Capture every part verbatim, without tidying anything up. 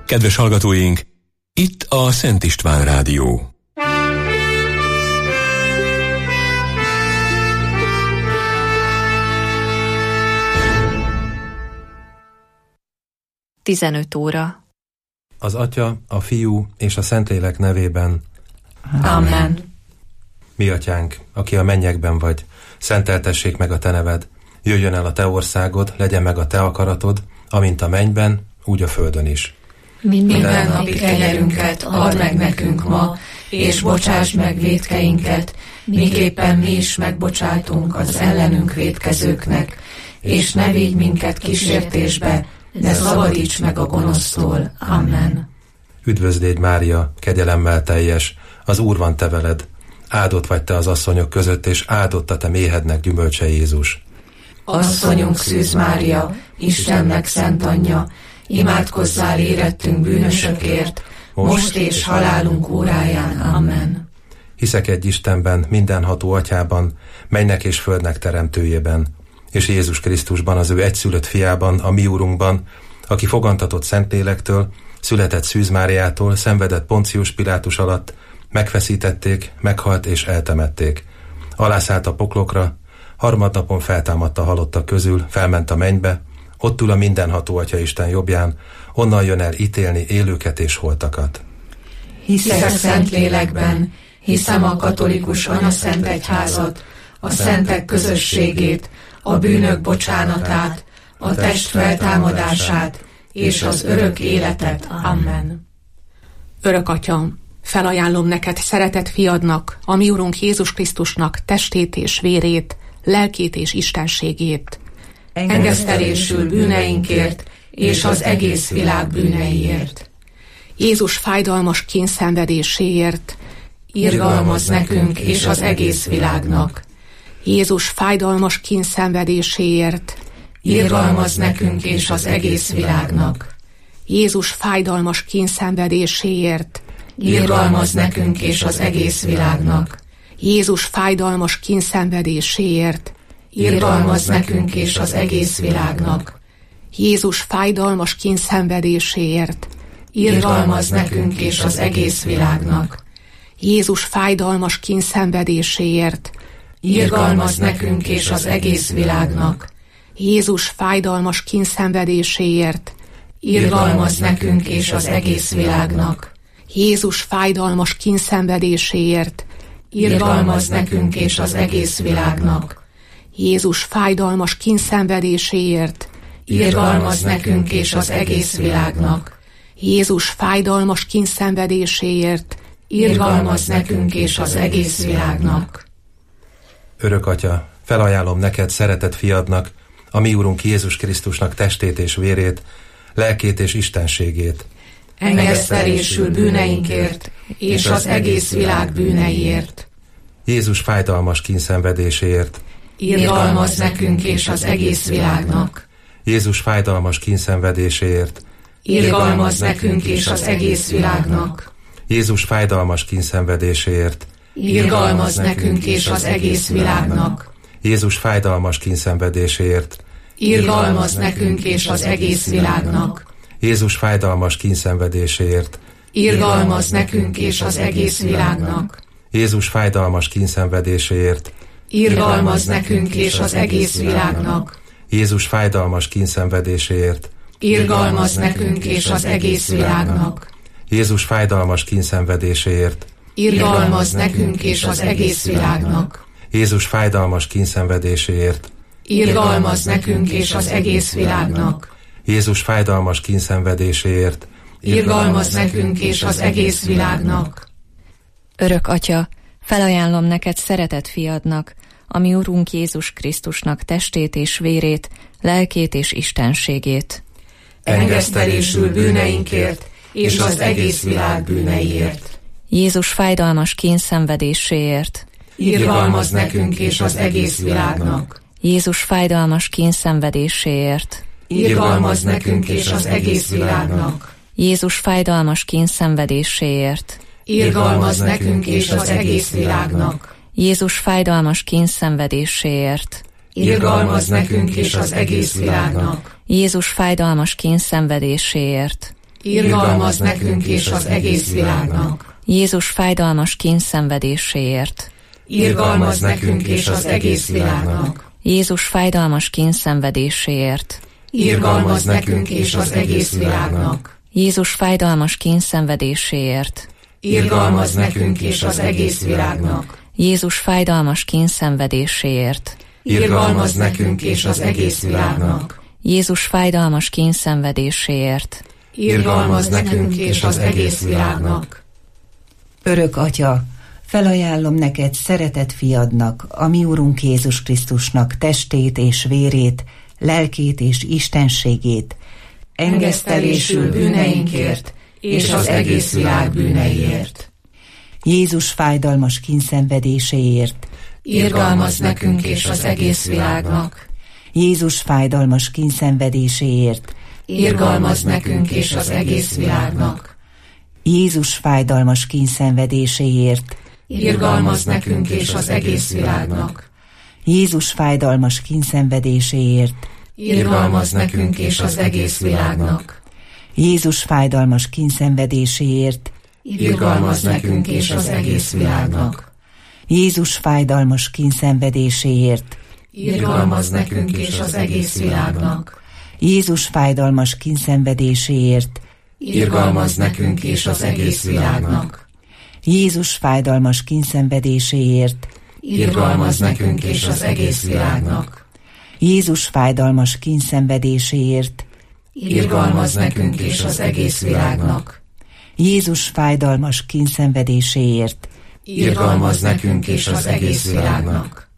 Kedves hallgatóink, itt a Szent István Rádió. tizenöt óra. Az Atya, a Fiú és a Szentlélek nevében. Amen. Mi Atyánk, aki a mennyekben vagy, szenteltessék meg a Te neved, jöjjön el a Te országod, legyen meg a Te akaratod, amint a mennyben, úgy a földön is. Minden napi kenyerünket add meg nekünk ma, és bocsásd meg vétkeinket, miképpen mi is megbocsátunk az ellenünk vétkezőknek, és ne vigy minket kísértésbe, de szabadíts meg a gonosztól. Amen. Üdvözl légy, Mária, kegyelemmel teljes, az Úr van te veled, áldott vagy te az asszonyok között, és áldott a te méhednek gyümölcse Jézus. Asszonyunk Szűz Mária, Istennek szent anyja, imádkozzál érettünk bűnösökért, most és halálunk óráján. Amen. Hiszek egy Istenben, mindenható Atyában, mennynek és földnek teremtőjében, és Jézus Krisztusban, az ő egyszülött fiában, a mi Úrunkban, aki fogantatott Szentlélektől, született Szűz Máriától, szenvedett Poncius Pilátus alatt, megfeszítették, meghalt és eltemették. Alászállt a poklokra, harmadnapon feltámadt a halottak közül, felment a mennybe, ott ül a mindenható Atya Isten jobbján, onnan jön el ítélni élőket és holtakat. Hiszek a Szentlélekben, hiszem a katolikus anyaszent egyházat, a szentek közösségét, a bűnök bocsánatát, a test feltámadását és az örök életet. Amen. Örök Atyam, felajánlom neked szeretett fiadnak, a mi Urunk Jézus Krisztusnak testét és vérét, lelkét és istenségét. Engesztelésül bűneinkért és az egész világ bűneiért. Jézus fájdalmas kényszenvedéséért. Irgalmazz nekünk és az egész világnak. Jézus fájdalmas kényszenvedéséért. Irgalmazz nekünk és az egész világnak. Jézus fájdalmas kényszenvedéséért. Irgalmazz nekünk és az egész világnak. Jézus fájdalmas kényszenvedéséért. Irgalmazz nekünk és az egész világnak. Jézus fájdalmas kényszenvedéséért. Irgalmazz nekünk és az egész világnak. Jézus fájdalmas kényszenvedéséért. Irgalmazz nekünk és az egész világnak. Jézus fájdalmas kényszenvedéséért. Irgalmazz nekünk és az egész világnak. Jézus fájdalmas kényszenvedéséért. Irgalmazz nekünk és az egész világnak. Jézus fájdalmas kényszenvedéséért. Irgalmazz nekünk és az egész világnak. Jézus fájdalmas kényszenvedéséért. Irgalmazz nekünk és az egész világnak. Örök Atya, felajánlom neked szeretett fiadnak, a mi Úrunk Jézus Krisztusnak testét és vérét, lelkét és istenségét. Engesztelésül bűneinkért és az egész világ bűneiért. Jézus fájdalmas kényszenvedéséért. Irgalmazz nekünk és az egész világnak. Jézus fájdalmas kényszenvedéséért. Irgalmazz nekünk és az egész világnak. Jézus fájdalmas kényszenvedéséért. Irgalmazz nekünk és az egész világnak. Jézus fájdalmas kényszenvedéséért. Irgalmazz nekünk és az egész világnak. Jézus fájdalmas kényszenvedéséért. Irgalmazz nekünk és az egész világnak. Jézus fájdalmas kényszenvedéséért. Irgalmazz nekünk és az egész világnak. Jézus fájdalmas kényszenvedéséért. Irgalmazz nekünk és az egész világnak. Jézus fájdalmas kényszenvedéséért. Irgalmazz nekünk és az egész világnak. Jézus fájdalmas kényszenvedéséért. Irgalmazz nekünk és az egész világnak. Jézus fájdalmas kényszenvedéséért. Irgalmazz nekünk és az egész világnak. Örök Atya, felajánlom neked szeretett fiadnak, a mi Urunk Jézus Krisztusnak testét és vérét, lelkét és istenségét. Engesztelésül bűneinkért és az egész világ bűneiért. Jézus fájdalmas kényszenvedéséért. Irgalmazz nekünk és az egész világnak. Jézus fájdalmas kényszenvedéséért. Irgalmazz nekünk és az egész világnak. Jézus fájdalmas kényszenvedéséért. Irgalmazz nekünk és az egész világnak. Jézus fájdalmas kényszenvedéséért. Irgalmazz nekünk és az egész világnak. Jézus fájdalmas kényszenvedéséért. irgalmazz nekünk és az egész világnak. Jézus fájdalmas kínszenvedéséért, irgalmazz nekünk és az egész világnak. Jézus fájdalmas kínszenvedéséért, irgalmazz nekünk és az egész világnak. Jézus fájdalmas kínszenvedéséért, irgalmazz nekünk és az egész világnak. Jézus fájdalmas kínszenvedéséért, irgalmazz nekünk és az egész világnak. Jézus fájdalmas kínszenvedéséért, irgalmazz nekünk és az egész világnak. Örök Atya, felajánlom neked szeretett fiadnak, a mi Urunk Jézus Krisztusnak testét és vérét, lelkét és istenségét, engesztelésül bűneinkért és az egész világ bűneiért. Jézus fájdalmas kínszenvedéséért, irgalmazz nekünk és az egész világnak. Jézus fájdalmas kínszenvedéséért, irgalmazz nekünk és az egész világnak. Jézus fájdalmas kínszenvedéséért, irgalmazz nekünk és az egész világnak. Jézus fájdalmas kínszenvedéséért, irgalmazz nekünk és az egész világnak. Jézus fájdalmas kínszenvedéséért, irgalmazz nekünk és az egész világnak. Jézus fájdalmas kínszenvedéséért, irgalmazz nekünk és az egész világnak. Jézus fájdalmas kínszenvedéséért, irgalmazz nekünk és az egész világnak. Jézus fájdalmas kínszenvedéséért, irgalmazz nekünk és az egész világnak. Jézus fájdalmas kínszenvedéséért, irgalmazz nekünk és az egész világnak. Jézus fájdalmas kínszenvedéséért, irgalmazz nekünk és az egész világnak.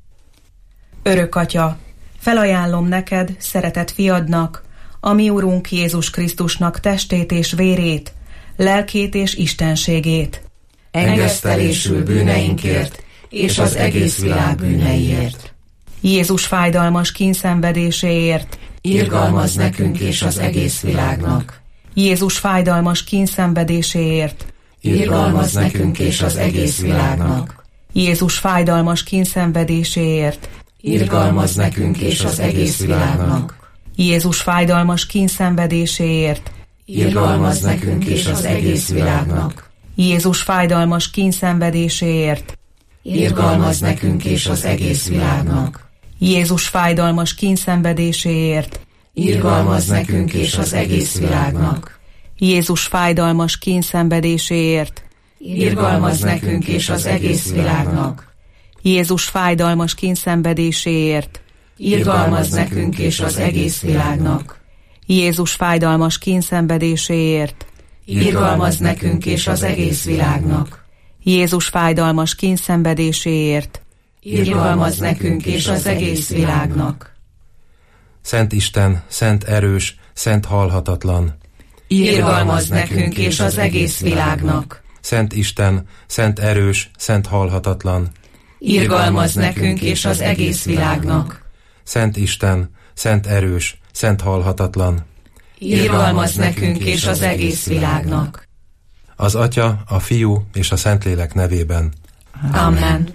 Örök Atya, felajánlom neked, szeretett fiadnak, a mi Urunk Jézus Krisztusnak testét és vérét, lelkét és istenségét, engesztelésül bűneinkért és az egész világ bűneiért. Jézus fájdalmas kínszenvedéséért, irgalmazz nekünk és az egész világnak. Jézus fájdalmas kínszenvedéséért, irgalmazz nekünk és az egész világnak. Jézus fájdalmas kínszenvedéséért, irgalmazz nekünk és az egész világnak. Jézus fájdalmas kínszenvedéséért, irgalmazz nekünk és az egész világnak. Jézus fájdalmas kínszenvedéséért, irgalmazz nekünk és az egész világnak. Jézus fájdalmas kínszenvedéséért, irgalmazz nekünk és az egész világnak. Jézus fájdalmas kínszenvedéséért, irgalmazz nekünk és az egész világnak. Jézus fájdalmas kínszenvedéséért, irgalmazz nekünk és az egész világnak. Jézus fájdalmas kínszenvedéséért, irgalmazz nekünk és az egész világnak. Jézus fájdalmas kínszenvedéséért, irgalmazz nekünk és az egész világnak. Szent Isten, szent erős, szent halhatatlan, irgalmazz nekünk és az egész világnak. Szent Isten, szent erős, szent halhatatlan, irgalmazz nekünk és az egész világnak. Szent Isten, szent erős, szent halhatatlan, irgalmazz nekünk és az egész világnak. Az Atya, a Fiú és a Szentlélek nevében. Amen.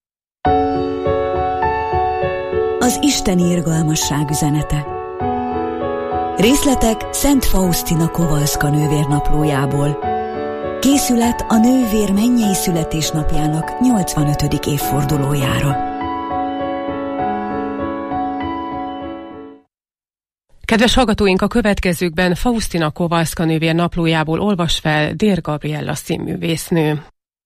Az isteni irgalmasság üzenete. Részletek Szent Faustina Kowalska nővér naplójából. Készület a nővér mennyei születésnapjának nyolcvanötödik évfordulójára. Kedves hallgatóink, a következőkben Faustina Kowalska nővér naplójából olvas fel Dér Gabriella színművésznő.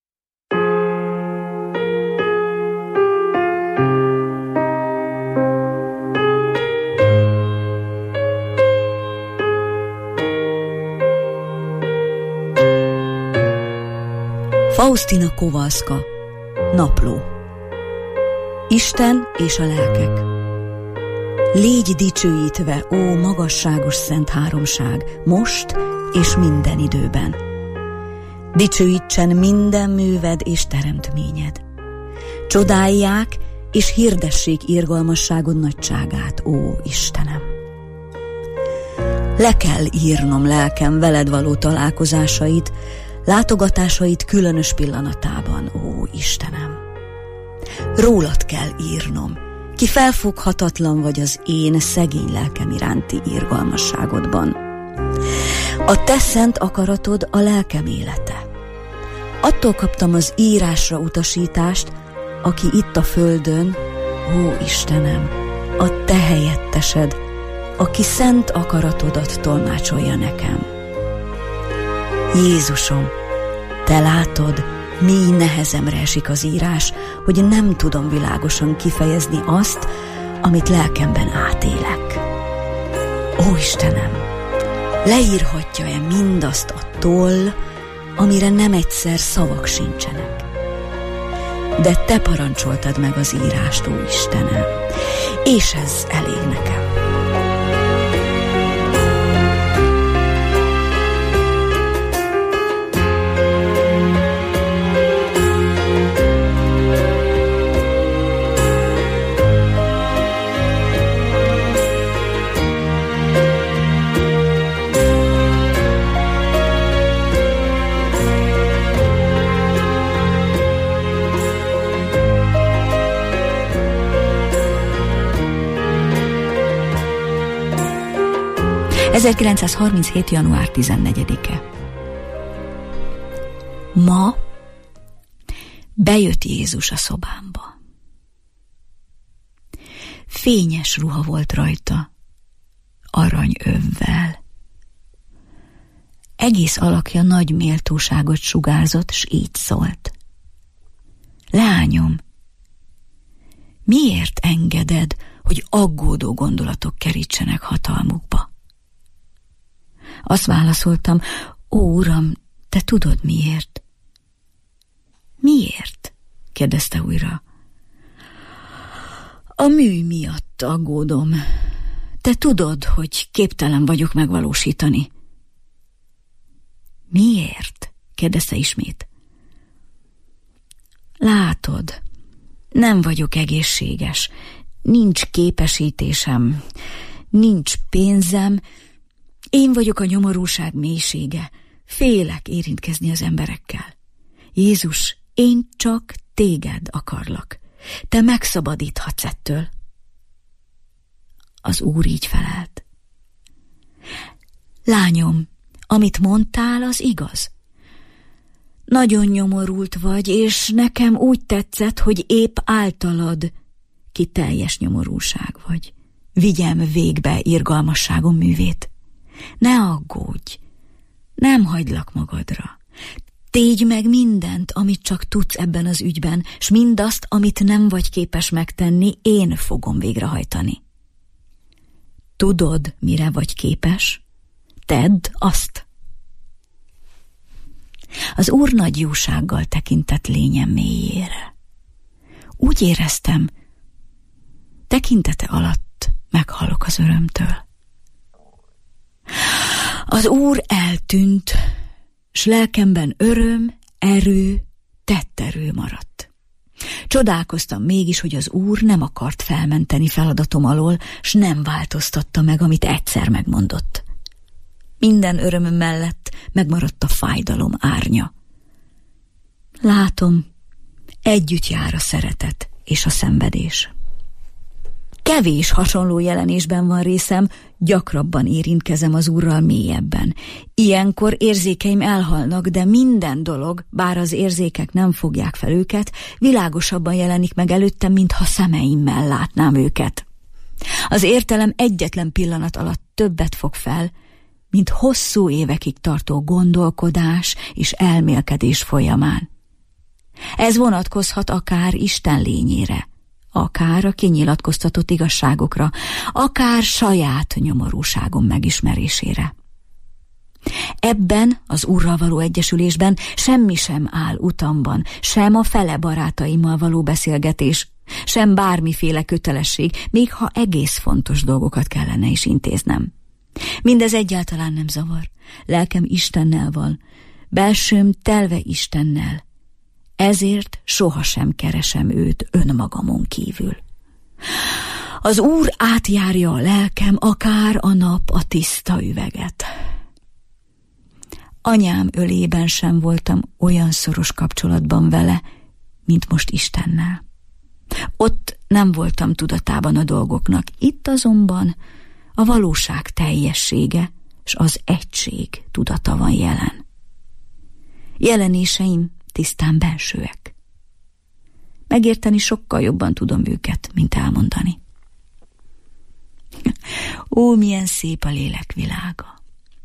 Faustina Kowalska. Napló. Isten és a lelkek. Légy dicsőítve, ó magasságos szent háromság, most és minden időben. Dicsőítsen minden műved és teremtményed. Csodálják és hirdessék irgalmasságod nagyságát, ó Istenem. Le kell írnom lelkem veled való találkozásait, látogatásait különös pillanatában, ó Istenem. Rólad kell írnom, ki felfoghatatlan vagy az én szegény lelkem iránti irgalmasságodban. A te szent akaratod a lelkem élete. Attól kaptam az írásra utasítást, aki itt a földön, ó Istenem, a te helyettesed, aki szent akaratodat tolmácsolja nekem. Jézusom, te látod, mély nehezemre esik az írás, hogy nem tudom világosan kifejezni azt, amit lelkemben átélek. Ó Istenem, leírhatja-e mindazt a toll, amire nem egyszer szavak sincsenek? De te parancsoltad meg az írást, ó Istenem, és ez elég nekem. ezerkilencszázharminchét. január tizennegyedike. Ma bejött Jézus a szobámba. Fényes ruha volt rajta, aranyövvel. Egész alakja nagy méltóságot sugárzott, s így szólt. Lányom, miért engeded, hogy aggódó gondolatok kerítsenek hatalmukba? Azt válaszoltam, ó, Uram, te tudod miért? Miért? kérdezte újra. A mű miatt aggódom. Te tudod, hogy képtelen vagyok megvalósítani. Miért? kérdezte ismét. Látod, nem vagyok egészséges, nincs képesítésem, nincs pénzem, én vagyok a nyomorúság mélysége, félek érintkezni az emberekkel. Jézus, én csak téged akarlak, te megszabadíthatsz ettől. Az Úr így felelt. Lányom, amit mondtál, az igaz. Nagyon nyomorult vagy, és nekem úgy tetszett, hogy épp általad ki teljes nyomorúság vagy. Vigyem végbe irgalmasságom művét. Ne aggódj, nem hagylak magadra. Tégy meg mindent, amit csak tudsz ebben az ügyben, s mindazt, amit nem vagy képes megtenni, én fogom végrehajtani. Tudod, mire vagy képes? Tedd azt. Az Úr nagy jósággal tekintett lényem mélyére. Úgy éreztem, tekintete alatt meghalok az örömtől. Az Úr eltűnt, s lelkemben öröm, erő, tetterő maradt. Csodálkoztam mégis, hogy az Úr nem akart felmenteni feladatom alól, s nem változtatta meg, amit egyszer megmondott. Minden öröm mellett megmaradt a fájdalom árnya. Látom, együtt jár a szeretet és a szenvedés. Kevés hasonló jelenésben van részem, gyakrabban érintkezem az Úrral mélyebben. Ilyenkor érzékeim elhalnak, de minden dolog, bár az érzékek nem fogják fel őket, világosabban jelenik meg előttem, mintha szemeimmel látnám őket. Az értelem egyetlen pillanat alatt többet fog fel, mint hosszú évekig tartó gondolkodás és elmélkedés folyamán. Ez vonatkozhat akár Isten lényére, akár a kinyilatkoztatott igazságokra, akár saját nyomorúságom megismerésére. Ebben az Úrral való egyesülésben semmi sem áll utamban, sem a fele barátaimmal való beszélgetés, sem bármiféle kötelesség, még ha egész fontos dolgokat kellene is intéznem. Mindez egyáltalán nem zavar. Lelkem Istennel van, belsőm telve Istennel. Ezért sohasem keresem őt önmagamon kívül. Az Úr átjárja a lelkem, akár a nap a tiszta üveget. Anyám ölében sem voltam olyan szoros kapcsolatban vele, mint most Istennel. Ott nem voltam tudatában a dolgoknak, itt azonban a valóság teljessége, s az egység tudata van jelen. Jelenéseim tisztán bensőek. Megérteni sokkal jobban tudom őket, mint elmondani. Ó, milyen szép a lélek világa!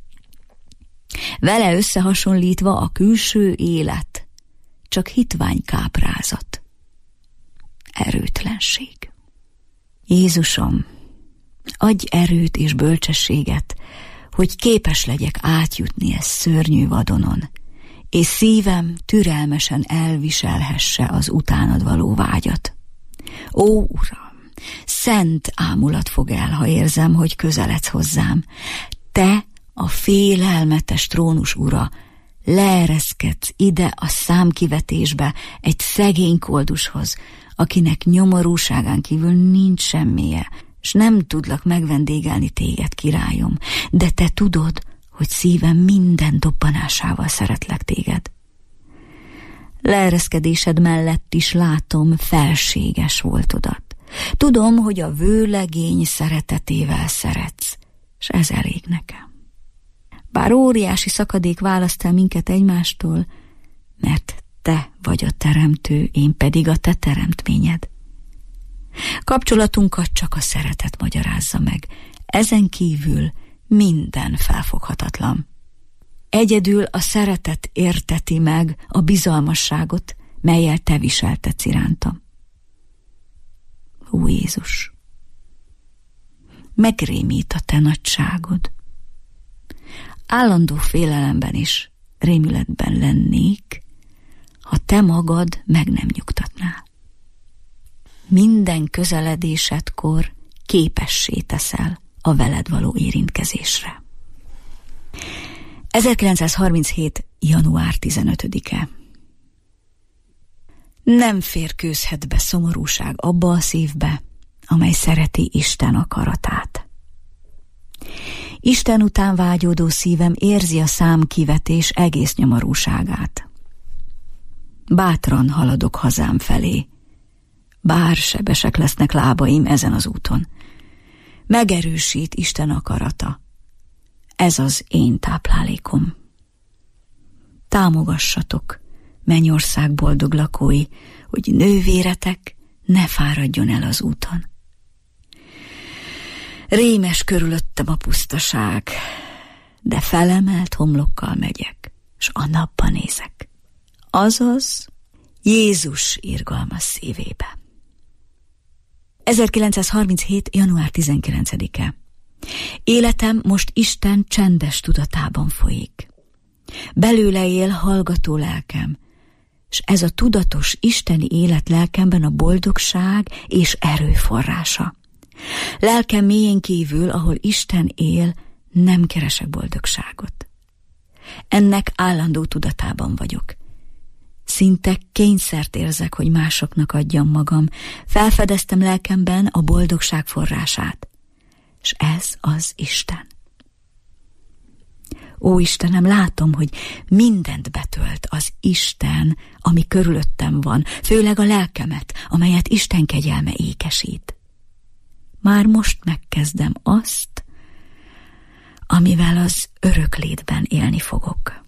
Vele összehasonlítva a külső élet csak hitvány káprázat, erőtlenség. Jézusom, adj erőt és bölcsességet, hogy képes legyek átjutni ezt szörnyű vadonon, és szívem türelmesen elviselhesse az utánad való vágyat. Ó, Uram, szent ámulat fog el, ha érzem, hogy közeledsz hozzám. Te, a félelmetes trónus ura, leereszkedsz ide a számkivetésbe egy szegény koldushoz, akinek nyomorúságán kívül nincs semmije, s nem tudlak megvendégelni téged, királyom, de te tudod, hogy szívem minden dobbanásával szeretlek téged. Leereszkedésed mellett is látom felséges voltodat. Tudom, hogy a vőlegény szeretetével szeretsz, s ez elég nekem. Bár óriási szakadék választ el minket egymástól, mert te vagy a teremtő, én pedig a te teremtményed. Kapcsolatunkat csak a szeretet magyarázza meg, ezen kívül minden felfoghatatlan. Egyedül a szeretet érteti meg a bizalmasságot, mellyel te viseltetsz irántam. Ó, Jézus, megrémít a te nagyságod. Állandó félelemben is, rémületben lennék, ha te magad meg nem nyugtatnál. Minden közeledésedkor képessé teszel a veled való érintkezésre. ezerkilencszázharminchét. január tizenötödike. Nem férkőzhet be szomorúság abba a szívbe, amely szereti Isten akaratát. Isten után vágyódó szívem érzi a számkivetés egész nyomorúságát. Bátran haladok hazám felé, bár sebesek lesznek lábaim ezen az úton. Megerősít Isten akarata. Ez az én táplálékom. Támogassatok, mennyország boldog lakói, hogy nővéretek ne fáradjon el az úton. Rémes körülöttem a pusztaság, de felemelt homlokkal megyek, s a napba nézek. Azaz Jézus irgalmas szívébe. ezerkilencszázharminchét. január tizenkilencedike. Életem most Isten csendes tudatában folyik. Belőle él hallgató lelkem, s ez a tudatos isteni élet lelkemben a boldogság és erő forrása. Lelkem mélyén kívül, ahol Isten él, nem keresek boldogságot. Ennek állandó tudatában vagyok. Szinte kényszert érzek, hogy másoknak adjam magam. Felfedeztem lelkemben a boldogság forrását, és ez az Isten. Ó, Istenem, látom, hogy mindent betölt az Isten, ami körülöttem van, főleg a lelkemet, amelyet Isten kegyelme ékesít. Már most megkezdem azt, amivel az öröklétben élni fogok.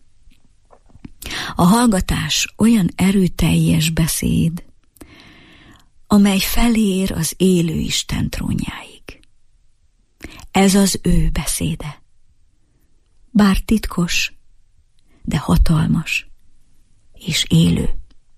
A hallgatás olyan erőteljes beszéd, amely felér az élő Isten trónjáig. Ez az ő beszéde. Bár titkos, de hatalmas és élő.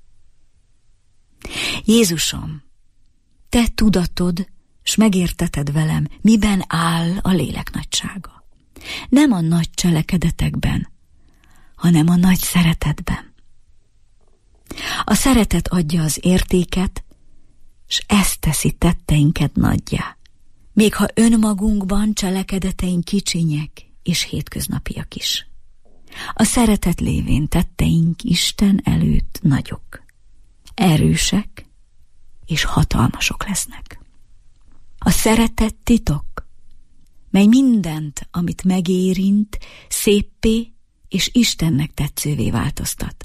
Jézusom, te tudatod, s megérteted velem, miben áll a lélek nagysága. Nem a nagy cselekedetekben, hanem a nagy szeretetben. A szeretet adja az értéket, s ez teszi tetteinket nagyjá. Még ha önmagunkban cselekedeteink kicsinyek és hétköznapiak is. A szeretet lévén tetteink Isten előtt nagyok, erősek és hatalmasok lesznek. A szeretet titok, mely mindent, amit megérint, széppé és Istennek tetszővé változtat.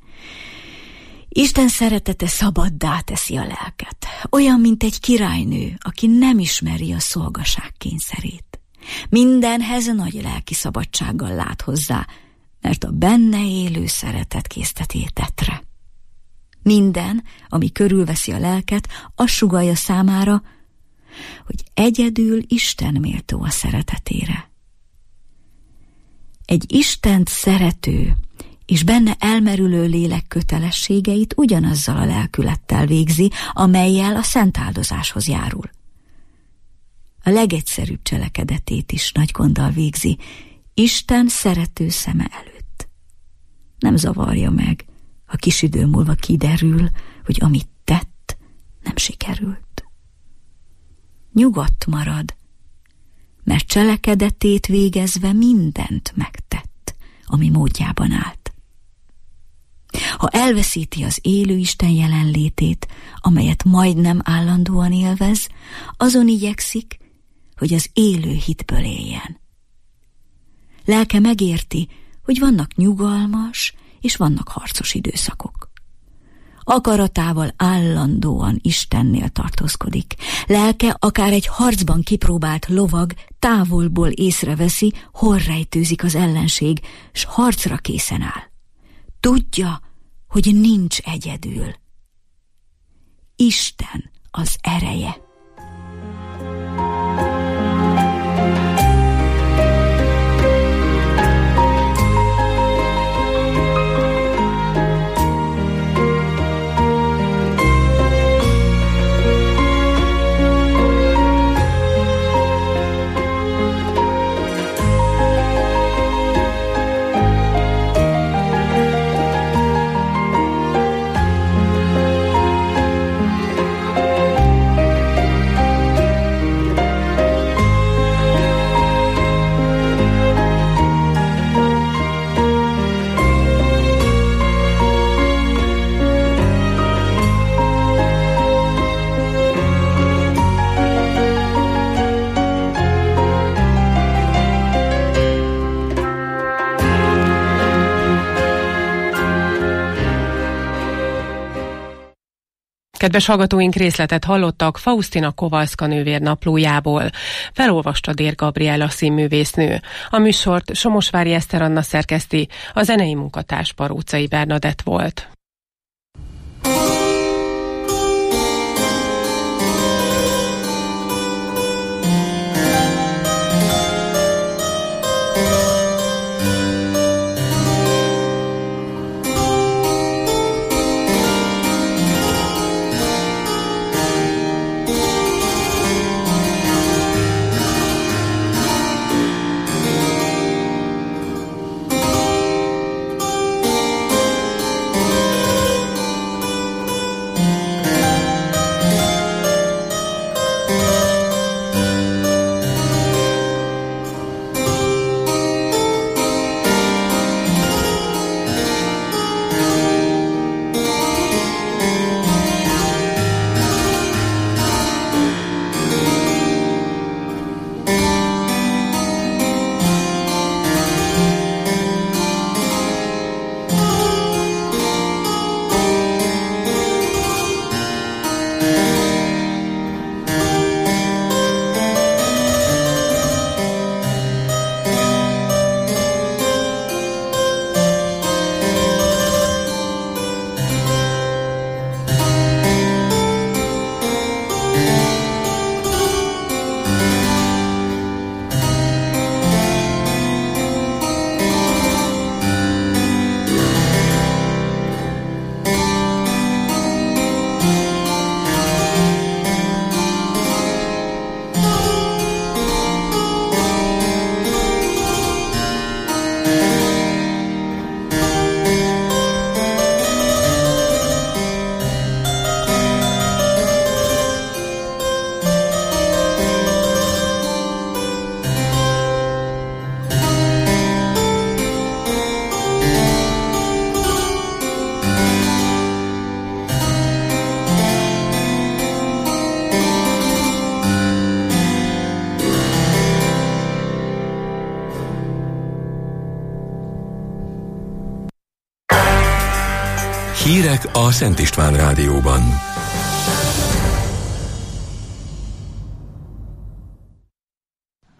Isten szeretete szabaddá teszi a lelket, olyan, mint egy királynő, aki nem ismeri a szolgaság kényszerét. Mindenhez nagy lelki szabadsággal lát hozzá, mert a benne élő szeretet készteti tetre. Minden, ami körülveszi a lelket, azt sugallja számára, hogy egyedül Isten méltó a szeretetére. Egy Istent szerető és benne elmerülő lélek kötelességeit ugyanazzal a lelkülettel végzi, amellyel a szent áldozáshoz járul. A legegyszerűbb cselekedetét is nagy gonddal végzi, Isten szerető szeme előtt. Nem zavarja meg, ha kis idő múlva kiderül, hogy amit tett, nem sikerült. Nyugodt marad, mert cselekedetét végezve mindent megtett, ami módjában állt. Ha elveszíti az élő Isten jelenlétét, amelyet majdnem állandóan élvez, azon igyekszik, hogy az élő hitből éljen. Lelke megérti, hogy vannak nyugalmas és vannak harcos időszakok. Akaratával állandóan Istennél tartózkodik. Lelke akár egy harcban kipróbált lovag távolból észreveszi, hol rejtőzik az ellenség, s harcra készen áll. Tudja, hogy nincs egyedül. Isten az ereje. Kedves hallgatóink, részletet hallottak Faustina Kowalska nővér naplójából. Felolvasta Dér Gabriella színművésznő. A műsort Somosvári Eszter Anna szerkeszti, a zenei munkatárs Parócai Bernadett volt. Hírek a Szent István Rádióban.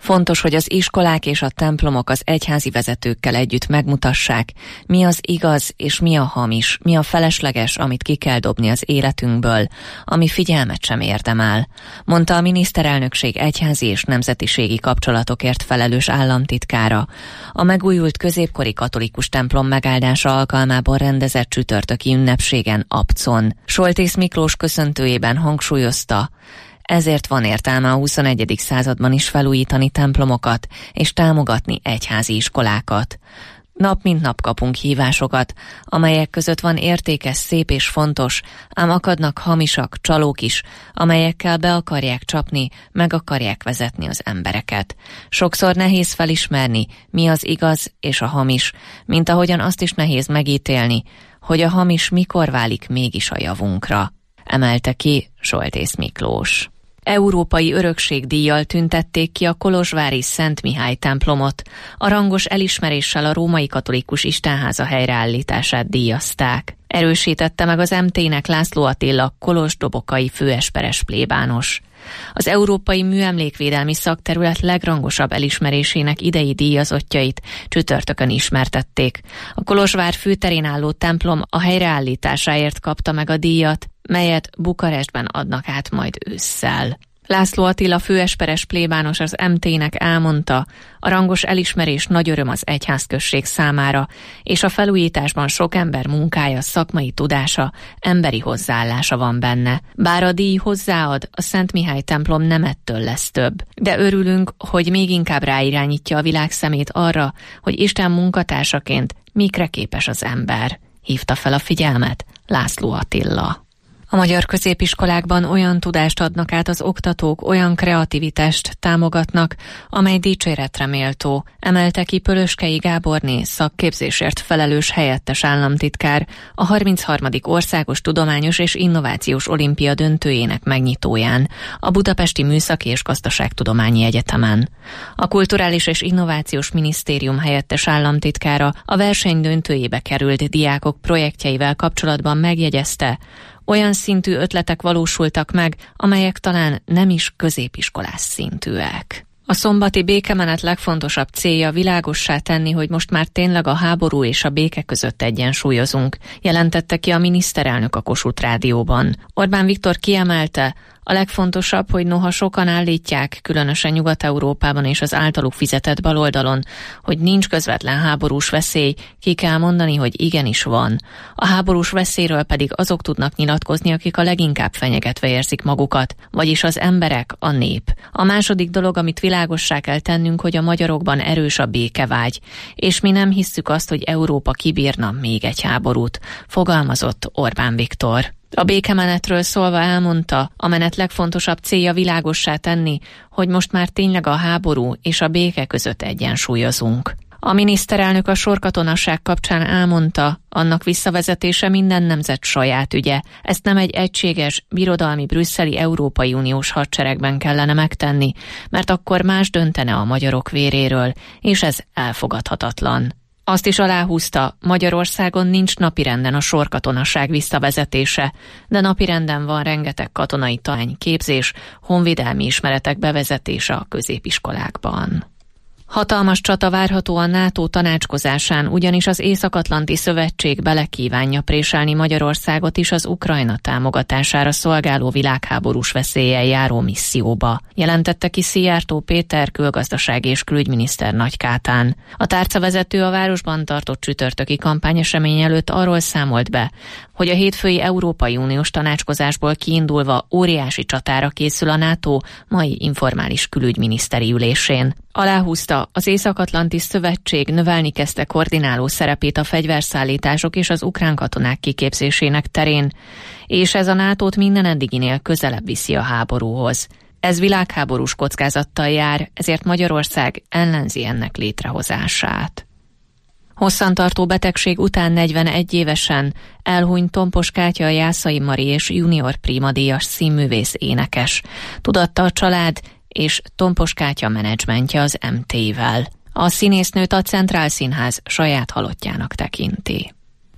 Fontos, hogy az iskolák és a templomok az egyházi vezetőkkel együtt megmutassák, mi az igaz és mi a hamis, mi a felesleges, amit ki kell dobni az életünkből, ami figyelmet sem érdemel, mondta a miniszterelnökség egyházi és nemzetiségi kapcsolatokért felelős államtitkára a megújult középkori katolikus templom megáldása alkalmából rendezett csütörtöki ünnepségen Abcon. Soltész Miklós köszöntőjében hangsúlyozta, ezért van értelme a huszonegyedik században is felújítani templomokat és támogatni egyházi iskolákat. Nap mint nap kapunk hívásokat, amelyek között van értékes, szép és fontos, ám akadnak hamisak, csalók is, amelyekkel be akarják csapni, meg akarják vezetni az embereket. Sokszor nehéz felismerni, mi az igaz és a hamis, mint ahogyan azt is nehéz megítélni, hogy a hamis mikor válik mégis a javunkra, emelte ki Soltész Miklós. Európai örökségdíjjal tüntették ki a kolozsvári Szent Mihály templomot. A rangos elismeréssel a római katolikus istenháza helyreállítását díjazták. Erősítette meg az em té-nek László Attila kolozsdobokai főesperes plébános. Az Európai Műemlékvédelmi Szakterület legrangosabb elismerésének idei díjazottjait csütörtökön ismertették. A Kolozsvár főterén álló templom a helyreállításáért kapta meg a díjat, melyet Bukarestben adnak át majd ősszel. László Attila főesperes plébános az em té-nek elmondta, a rangos elismerés nagy öröm az egyházközség számára, és a felújításban sok ember munkája, szakmai tudása, emberi hozzáállása van benne. Bár a díj hozzáad, a Szent Mihály templom nem ettől lesz több. De örülünk, hogy még inkább ráirányítja a világ szemét arra, hogy Isten munkatársaként mikre képes az ember. Hívta fel a figyelmet László Attila. A magyar középiskolákban olyan tudást adnak át az oktatók, olyan kreativitást támogatnak, amely dicséretre méltó, emelte ki Pölöskei Gáborné szakképzésért felelős helyettes államtitkár a harmincharmadik Országos Tudományos és Innovációs Olimpia döntőjének megnyitóján, a Budapesti Műszaki és Gazdaságtudományi Egyetemen. A Kulturális és Innovációs Minisztérium helyettes államtitkára a verseny döntőjébe került diákok projektjeivel kapcsolatban megjegyezte, olyan szintű ötletek valósultak meg, amelyek talán nem is középiskolás szintűek. A szombati békemenet legfontosabb célja világossá tenni, hogy most már tényleg a háború és a béke között egyensúlyozunk, jelentette ki a miniszterelnök a Kossuth Rádióban. Orbán Viktor kiemelte, a legfontosabb, hogy noha sokan állítják, különösen Nyugat-Európában és az általuk fizetett baloldalon, hogy nincs közvetlen háborús veszély, ki kell mondani, hogy igenis van. A háborús veszélyről pedig azok tudnak nyilatkozni, akik a leginkább fenyegetve érzik magukat, vagyis az emberek, a nép. A második dolog, amit világossá kell tennünk, hogy a magyarokban erős a békevágy, és mi nem hisszük azt, hogy Európa kibírna még egy háborút, fogalmazott Orbán Viktor. A békemenetről szólva elmondta, a menet legfontosabb célja világossá tenni, hogy most már tényleg a háború és a béke között egyensúlyozunk. A miniszterelnök a sorkatonaság kapcsán elmondta, annak visszavezetése minden nemzet saját ügye. Ezt nem egy egységes, birodalmi brüsszeli Európai Uniós hadseregben kellene megtenni, mert akkor más döntene a magyarok véréről, és ez elfogadhatatlan. Azt is aláhúzta, Magyarországon nincs napirenden a sorkatonaság visszavezetése, de napirenden van rengeteg katonai tanányk képzés, honvédelmi ismeretek bevezetése a középiskolákban. Hatalmas csata várható a NATO tanácskozásán, ugyanis az Észak-Atlanti Szövetség belekívánja préselni Magyarországot is az Ukrajna támogatására szolgáló világháborús veszéllyel járó misszióba, jelentette ki Szijjártó Péter külgazdasági és külügyminiszter Nagykátán. A tárcavezető a városban tartott csütörtöki kampányesemény előtt arról számolt be, hogy a hétfői Európai Uniós tanácskozásból kiindulva óriási csatára készül a NATO mai informális külügyminiszteri ülésén. Aláhúzta, az Észak-Atlanti Szövetség növelni kezdte koordináló szerepét a fegyverszállítások és az ukrán katonák kiképzésének terén, és ez a nátót minden eddiginél közelebb viszi a háborúhoz. Ez világháborús kockázattal jár, ezért Magyarország ellenzi ennek létrehozását. Hosszantartó betegség után negyvenegy évesen elhunyt Tompos Kátya Jászai Mari és Junior Prima díjas színművész énekes. Tudatta a család és Tompos Kátya menedzsmentje az em té-vel. A színésznőt a Centrál Színház saját halottjának tekinti.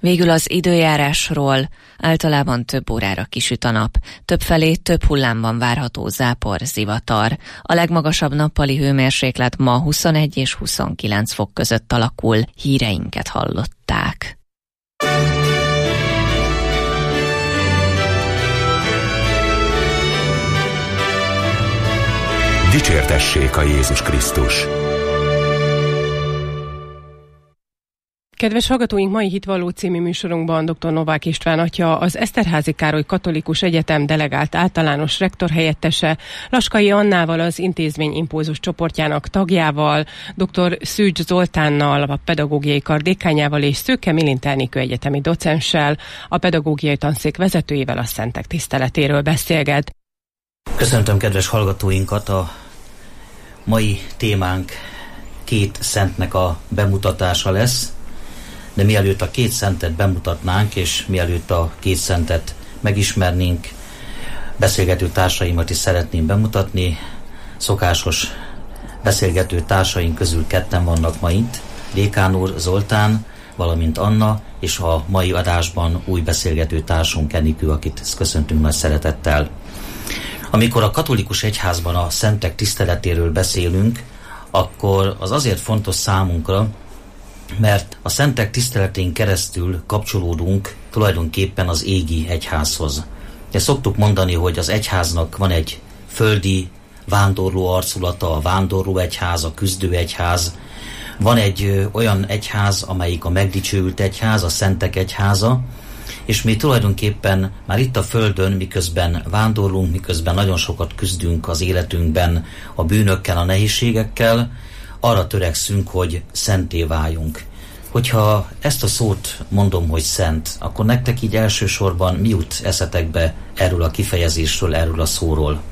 Végül az időjárásról: általában több órára kisüt a nap, többfelé több hullámban várható zápor, zivatar. A legmagasabb nappali hőmérséklet ma huszonegy és huszonkilenc fok között alakul. Híreinket hallották. Dicsértessék a Jézus Krisztus! Kedves hallgatóink, mai Hitvalló című műsorunkban dr. Novák István atya, az Eszterházy Károly Katolikus Egyetem delegált általános rektor helyettese, Laskai Annával, az intézmény impulzus csoportjának tagjával, dr. Szűcs Zoltánnal, a pedagógiai kar dékányával és Szőke Milint Elnikő egyetemi docenssel, a pedagógiai tanszék vezetőjével a szentek tiszteletéről beszélget. Köszöntöm kedves hallgatóinkat! A mai témánk két szentnek a bemutatása lesz, de mielőtt a két szentet bemutatnánk, és mielőtt a két szentet megismernénk, beszélgető társaimat is szeretném bemutatni. Szokásos beszélgető társaink közül ketten vannak ma itt, Dékán úr, Zoltán, valamint Anna, és a mai adásban új beszélgető társunk Enikő, akit köszöntünk nagy szeretettel. Amikor a katolikus egyházban a szentek tiszteletéről beszélünk, akkor az azért fontos számunkra, mert a szentek tiszteletén keresztül kapcsolódunk tulajdonképpen az égi egyházhoz. De szoktuk mondani, hogy az egyháznak van egy földi vándorló arculata, a vándorló egyház, a küzdő egyház. Van egy ö, olyan egyház, amelyik a megdicsőült egyház, a szentek egyháza, és mi tulajdonképpen már itt a földön, miközben vándorlunk, miközben nagyon sokat küzdünk az életünkben a bűnökkel, a nehézségekkel, arra törekszünk, hogy szenté váljunk. Hogyha ezt a szót mondom, hogy szent, akkor nektek így elsősorban mi jut eszetekbe erről a kifejezésről, erről a szóról?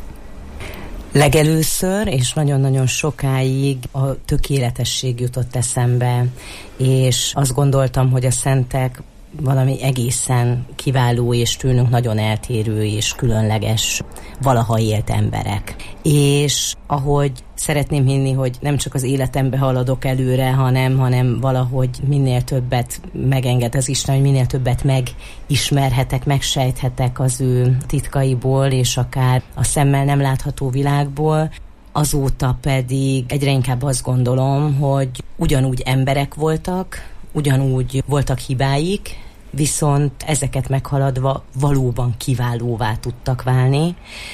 Legelőször, és nagyon-nagyon sokáig a tökéletesség jutott eszembe, és azt gondoltam, hogy a szentek valami egészen kiváló és tőlünk nagyon eltérő és különleges valaha élt emberek. És ahogy szeretném hinni, hogy nem csak az életembe haladok előre, hanem, hanem valahogy minél többet megenged az Isten, hogy minél többet megismerhetek, megsejthetek az ő titkaiból, és akár a szemmel nem látható világból. Azóta pedig egyre inkább azt gondolom, hogy ugyanúgy emberek voltak, ugyanúgy voltak hibáik, viszont ezeket meghaladva valóban kiválóvá tudtak válni,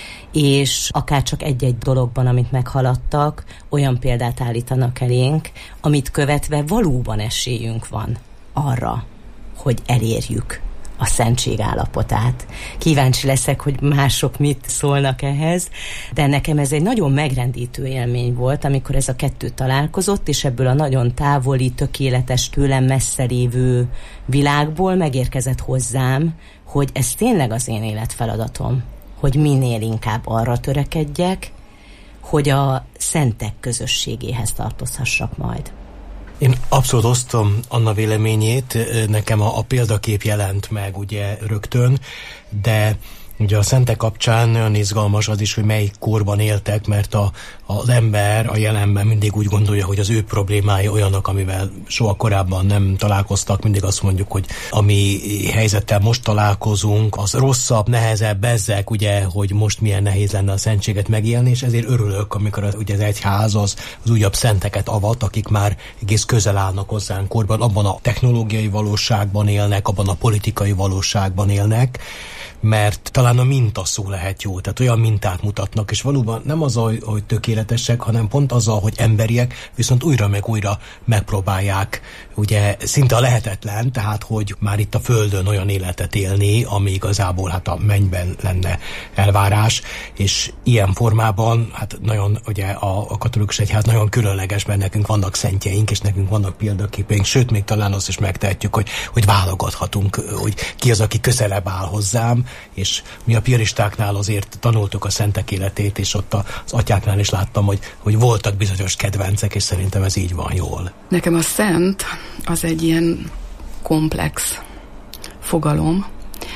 és akár csak egy-egy dologban, amit meghaladtak, olyan példát állítanak elénk, amit követve valóban esélyünk van arra, hogy elérjük a szentség állapotát. Kíváncsi leszek, hogy mások mit szólnak ehhez, de nekem ez egy nagyon megrendítő élmény volt, amikor ez a kettő találkozott, és ebből a nagyon távoli, tökéletes, tőlem messze lévő világból megérkezett hozzám, hogy ez tényleg az én életfeladatom, hogy minél inkább arra törekedjek, hogy a szentek közösségéhez tartozhassak majd. Én abszolút osztom Anna véleményét, nekem a, a példakép jelent meg ugye rögtön, de ugye a szentek kapcsán nagyon izgalmas az is, hogy melyik korban éltek, mert a, az ember a jelenben mindig úgy gondolja, hogy az ő problémái olyanok, amivel soha korábban nem találkoztak. Mindig azt mondjuk, hogy ami helyzettel most találkozunk, az rosszabb, nehezebb, bezzeg, ugye, hogy most milyen nehéz lenne a szentséget megélni, és ezért örülök, amikor az, ugye az egyház az, az újabb szenteket avat, akik már egész közel állnak hozzánk korban, abban a technológiai valóságban élnek, abban a politikai valóságban élnek, mert talán a minta szó lehet jó, tehát olyan mintát mutatnak, és valóban nem az, hogy tökéletesek, hanem pont az, hogy emberiek, viszont újra meg újra megpróbálják, ugye szinte a lehetetlen, tehát hogy már itt a földön olyan életet élni, ami igazából hát a mennyben lenne elvárás, és ilyen formában, hát nagyon, ugye a, a katolikus egyház nagyon különleges, mert nekünk vannak szentjeink, és nekünk vannak példaképeink, sőt, még talán azt is megtehetjük, hogy, hogy válogathatunk, hogy ki az, aki közelebb áll hozzám, és mi a piaristáknál azért tanultuk a szentek életét, és ott az atyáknál is láttam, hogy, hogy voltak bizonyos kedvencek, és szerintem ez így van jól. Nekem a szent az egy ilyen komplex fogalom.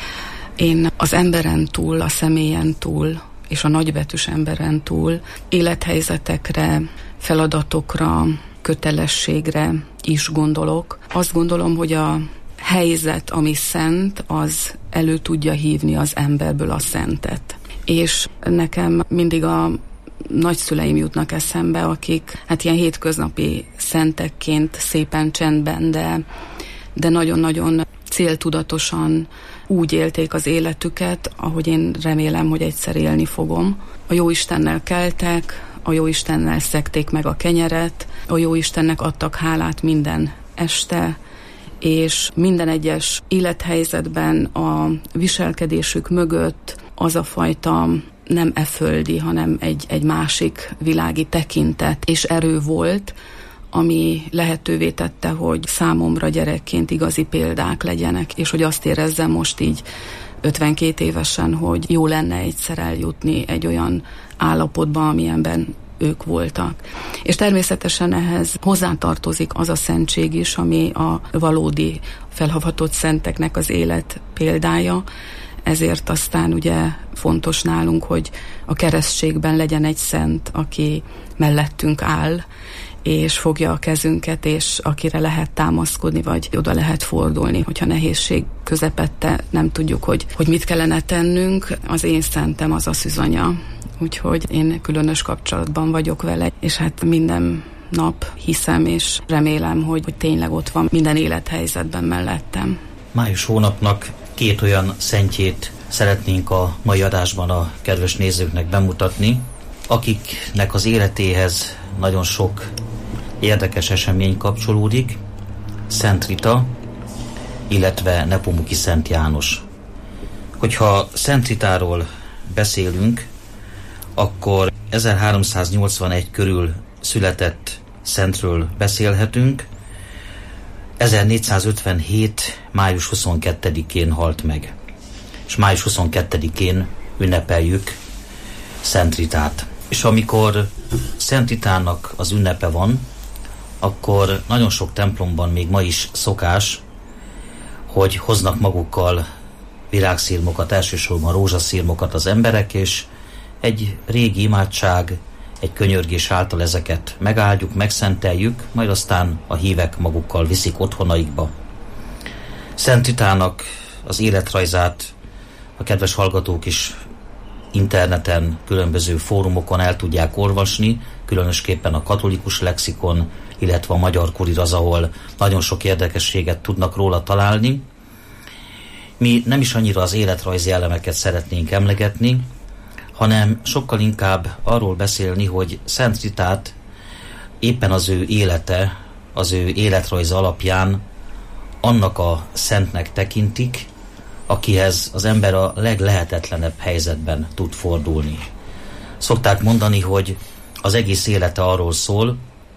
Én az emberen túl, a személyen túl, és a nagybetűs emberen túl élethelyzetekre, feladatokra, kötelességre is gondolok. Azt gondolom, hogy a helyzet, ami szent, az elő tudja hívni az emberből a szentet. És nekem mindig a nagyszüleim jutnak eszembe, akik hát ilyen hétköznapi szentekként szépen csendben, de, de nagyon-nagyon céltudatosan úgy élték az életüket, ahogy én remélem, hogy egyszer élni fogom. A Jóistennel keltek, a Jóistennel szekték meg a kenyeret, a Jóistennek adtak hálát minden este, és minden egyes élethelyzetben a viselkedésük mögött az a fajta nem e földi, hanem egy, egy másik világi tekintet és erő volt, ami lehetővé tette, hogy számomra gyerekként igazi példák legyenek, és hogy azt érezzem most így ötvenkét évesen, hogy jó lenne egyszer eljutni egy olyan állapotba, amilyenben ők voltak. És természetesen ehhez hozzátartozik az a szentség is, ami a valódi felhavatott szenteknek az élet példája, ezért aztán ugye fontos nálunk, hogy a keresztségben legyen egy szent, aki mellettünk áll, és fogja a kezünket, és akire lehet támaszkodni, vagy oda lehet fordulni, hogyha nehézség közepette nem tudjuk, hogy, hogy mit kellene tennünk. Az én szentem az a szűzanya, úgyhogy én különös kapcsolatban vagyok vele, és hát minden nap hiszem, és remélem, hogy, hogy tényleg ott van minden élethelyzetben mellettem. Május hónapnak két olyan szentjét szeretnénk a mai adásban a kedves nézőknek bemutatni, akiknek az életéhez nagyon sok érdekes esemény kapcsolódik. Szent Rita, illetve Nepomuki Szent János. Hogyha Szent Ritáról beszélünk, akkor ezerháromszáznyolcvanegy körül született szentről beszélhetünk. ezernégyszázötvenhét. május huszonkettedikén halt meg. És május huszonkettedikén ünnepeljük Szent Ritát. És amikor Szent Ritának az ünnepe van, akkor nagyon sok templomban még ma is szokás, hogy hoznak magukkal virágszirmokat, elsősorban rózsaszirmokat az emberek, és egy régi imádság, egy könyörgés által ezeket megáldjuk, megszenteljük, majd aztán a hívek magukkal viszik otthonaikba. Szent Ritának az életrajzát a kedves hallgatók is interneten, különböző fórumokon el tudják olvasni, különösképpen a katolikus lexikon, illetve a Magyar Kuriraz, ahol nagyon sok érdekességet tudnak róla találni. Mi nem is annyira az életrajzi elemeket szeretnénk emlegetni, hanem sokkal inkább arról beszélni, hogy Szent Ritát éppen az ő élete, az ő életrajz alapján annak a szentnek tekintik, akihez az ember a leglehetetlenebb helyzetben tud fordulni. Szokták mondani, hogy az egész élete arról szól,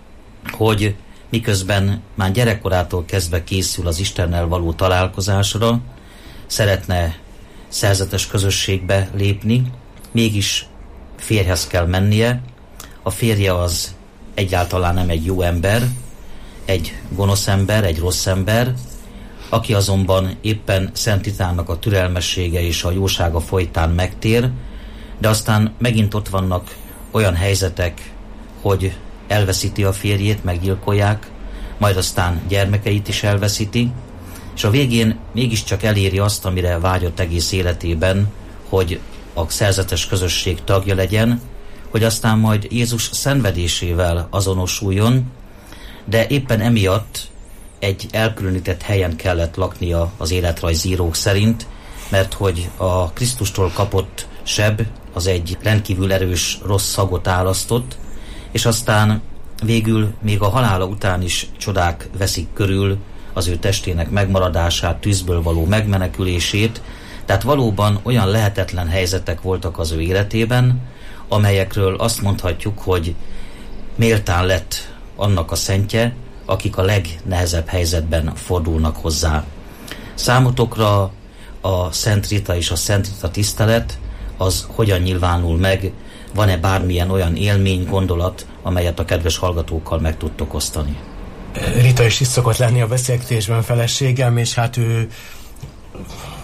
hogy miközben már gyerekkorától kezdve készül az Istennel való találkozásra, szeretne szerzetes közösségbe lépni, mégis férjhez kell mennie. A férje az egyáltalán nem egy jó ember, egy gonosz ember, egy rossz ember, aki azonban éppen Szent Ritának a türelmessége és a jósága folytán megtér, de aztán megint ott vannak olyan helyzetek, hogy elveszíti a férjét, meggyilkolják, majd aztán gyermekeit is elveszíti, és a végén mégiscsak eléri azt, amire vágyott egész életében, hogy a szerzetes közösség tagja legyen, hogy aztán majd Jézus szenvedésével azonosuljon, de éppen emiatt egy elkülönített helyen kellett laknia az életrajzírók szerint, mert hogy a Krisztustól kapott seb az egy rendkívül erős rossz szagot árasztott, és aztán végül még a halála után is csodák veszik körül az ő testének megmaradását, tűzből való megmenekülését, tehát valóban olyan lehetetlen helyzetek voltak az ő életében, amelyekről azt mondhatjuk, hogy méltán lett annak a szentje, akik a legnehezebb helyzetben fordulnak hozzá. Számotokra a Szent Rita és a Szent Rita tisztelet az hogyan nyilvánul meg? Van-e bármilyen olyan élmény, gondolat, amelyet a kedves hallgatókkal meg tudtok osztani? Rita is itt szokott lenni a beszélgetésben feleségem, és hát ő most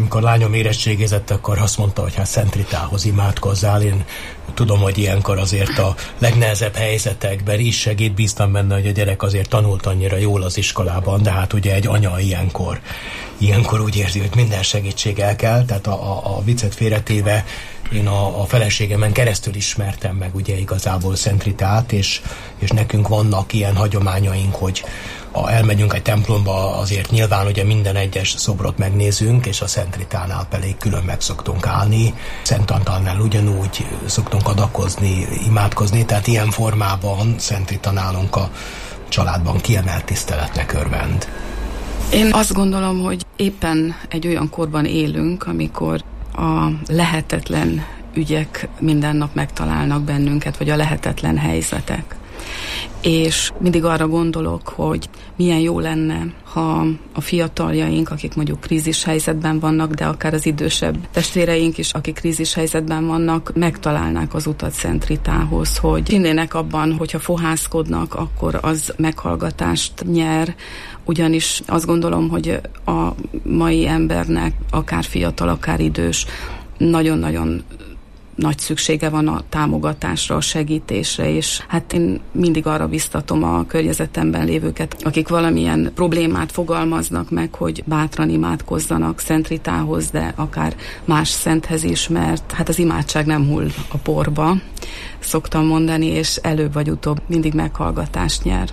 amikor lányom érettségizett, akkor azt mondta, hogy hát Szent Ritához imádkozzál. Én tudom, hogy ilyenkor azért a legnehezebb helyzetekben is segít, bíztam benne, hogy a gyerek azért tanult annyira jól az iskolában, de hát ugye egy anya ilyenkor, ilyenkor úgy érzi, hogy minden segítség el kell, tehát a, a, a viccet félretéve én a, a feleségemen keresztül ismertem meg ugye igazából Szent Ritát, és, és nekünk vannak ilyen hagyományaink, hogy ha elmegyünk egy templomba, azért nyilván ugye minden egyes szobrot megnézünk, és a Szent Ritánál pedig külön meg szoktunk állni. Szent Antallnál ugyanúgy szoktunk adakozni, imádkozni, tehát ilyen formában Szent Rita nálunk a családban kiemelt tiszteletnek örvend. Én azt gondolom, hogy éppen egy olyan korban élünk, amikor a lehetetlen ügyek minden nap megtalálnak bennünket, vagy a lehetetlen helyzetek. És mindig arra gondolok, hogy milyen jó lenne, ha a fiataljaink, akik mondjuk krízis helyzetben vannak, de akár az idősebb testvéreink is, akik krízis helyzetben vannak, megtalálnák az utat Szent Ritához, hogy hinnének abban, hogyha fohászkodnak, akkor az meghallgatást nyer, ugyanis azt gondolom, hogy a mai embernek, akár fiatal, akár idős, nagyon-nagyon nagy szüksége van a támogatásra, a segítésre, és hát én mindig arra biztatom a környezetemben lévőket, akik valamilyen problémát fogalmaznak meg, hogy bátran imádkozzanak Szent Ritához, de akár más szenthez is, mert hát az imádság nem hull a porba, szoktam mondani, és előbb vagy utóbb mindig meghallgatást nyer.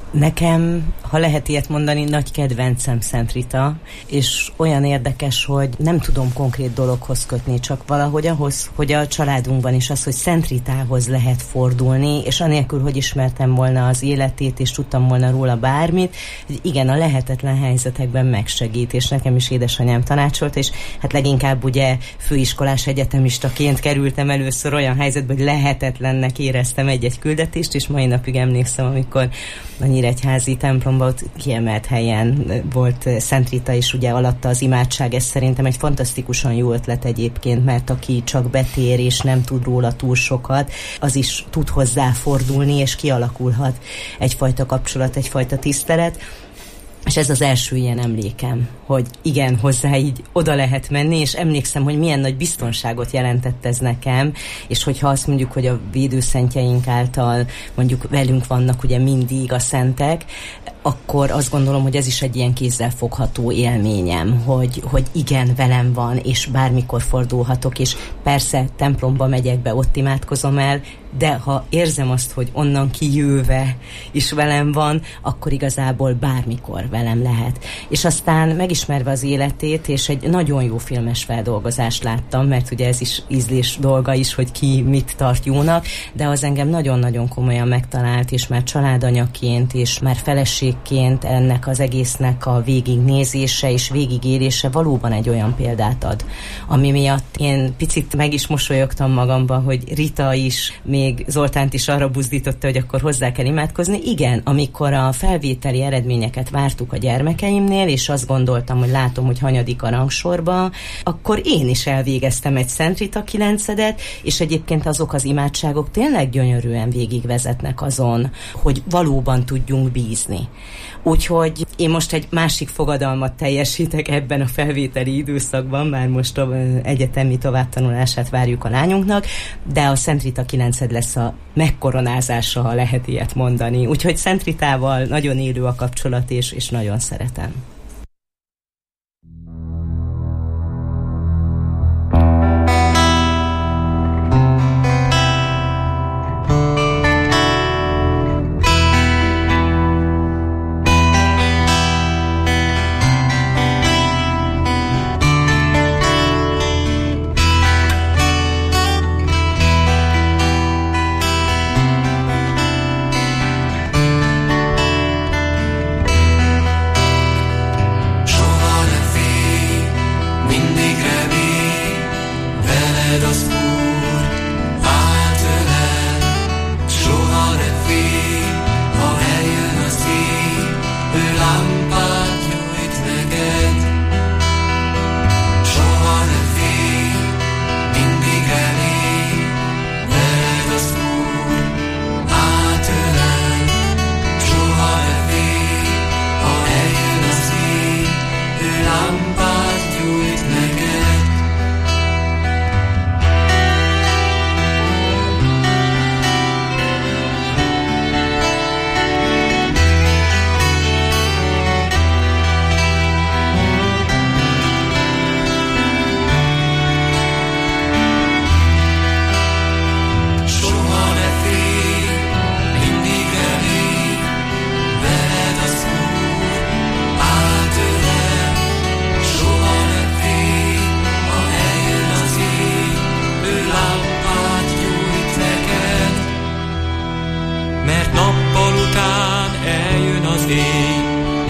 Nekem, ha lehet ilyet mondani, nagy kedvencem Szent Rita, és olyan érdekes, hogy nem tudom konkrét dologhoz kötni, csak valahogy ahhoz, hogy a családunkban is az, hogy Szent Ritához lehet fordulni, és anélkül, hogy ismertem volna az életét, és tudtam volna róla bármit, hogy igen, a lehetetlen helyzetekben megsegít, és nekem is édesanyám tanácsolt, és hát leginkább ugye főiskolás egyetemistaként kerültem először olyan helyzetbe, hogy lehetetlennek éreztem egy-egy küldetést, és mai napig emlékszem, amikor a nyíregyházi templomban ott kiemelt helyen volt Szent Rita, és ugye alatta az imádság, ez szerintem egy fantasztikusan jó ötlet egyébként, mert aki csak betér és nem tud róla túl sokat, az is tud hozzáfordulni, és kialakulhat egyfajta kapcsolat, egyfajta tisztelet. És ez az első ilyen emlékem, hogy igen, hozzá így oda lehet menni, és emlékszem, hogy milyen nagy biztonságot jelentett ez nekem, és hogyha azt mondjuk, hogy a védőszentjeink által mondjuk velünk vannak ugye mindig a szentek, akkor azt gondolom, hogy ez is egy ilyen kézzelfogható élményem, hogy, hogy igen, velem van, és bármikor fordulhatok, és persze templomba megyek be, ott imádkozom el, de ha érzem azt, hogy onnan kijöve is velem van, akkor igazából bármikor velem lehet. És aztán megismerve az életét, és egy nagyon jó filmes feldolgozást láttam, mert ugye ez is ízlés dolga is, hogy ki mit tart jónak, de az engem nagyon-nagyon komolyan megtalált, és már családanyaként, és már feleségként ennek az egésznek a végignézése és végigérése valóban egy olyan példát ad, ami miatt én picit meg is mosolyogtam magamba, hogy Rita is, még Zoltánt is arra buzdította, hogy akkor hozzá kell imádkozni. Igen, amikor a felvételi eredményeket vártuk a gyermekeimnél, és azt gondoltam, hogy látom, hogy hanyadik a rangsorba, akkor én is elvégeztem egy Szent Rita kilencedet, és egyébként azok az imádságok tényleg gyönyörűen végigvezetnek azon, hogy valóban tudjunk bízni. Úgyhogy én most egy másik fogadalmat teljesítek ebben a felvételi időszakban, már most a egyetemi továbbtanulását várjuk a lányunknak, de a Szent Rita kilenced lesz a megkoronázása, ha lehet ilyet mondani. Úgyhogy Szent Ritával nagyon élő a kapcsolat, és, és nagyon szeretem. Lámpát gyújt neked.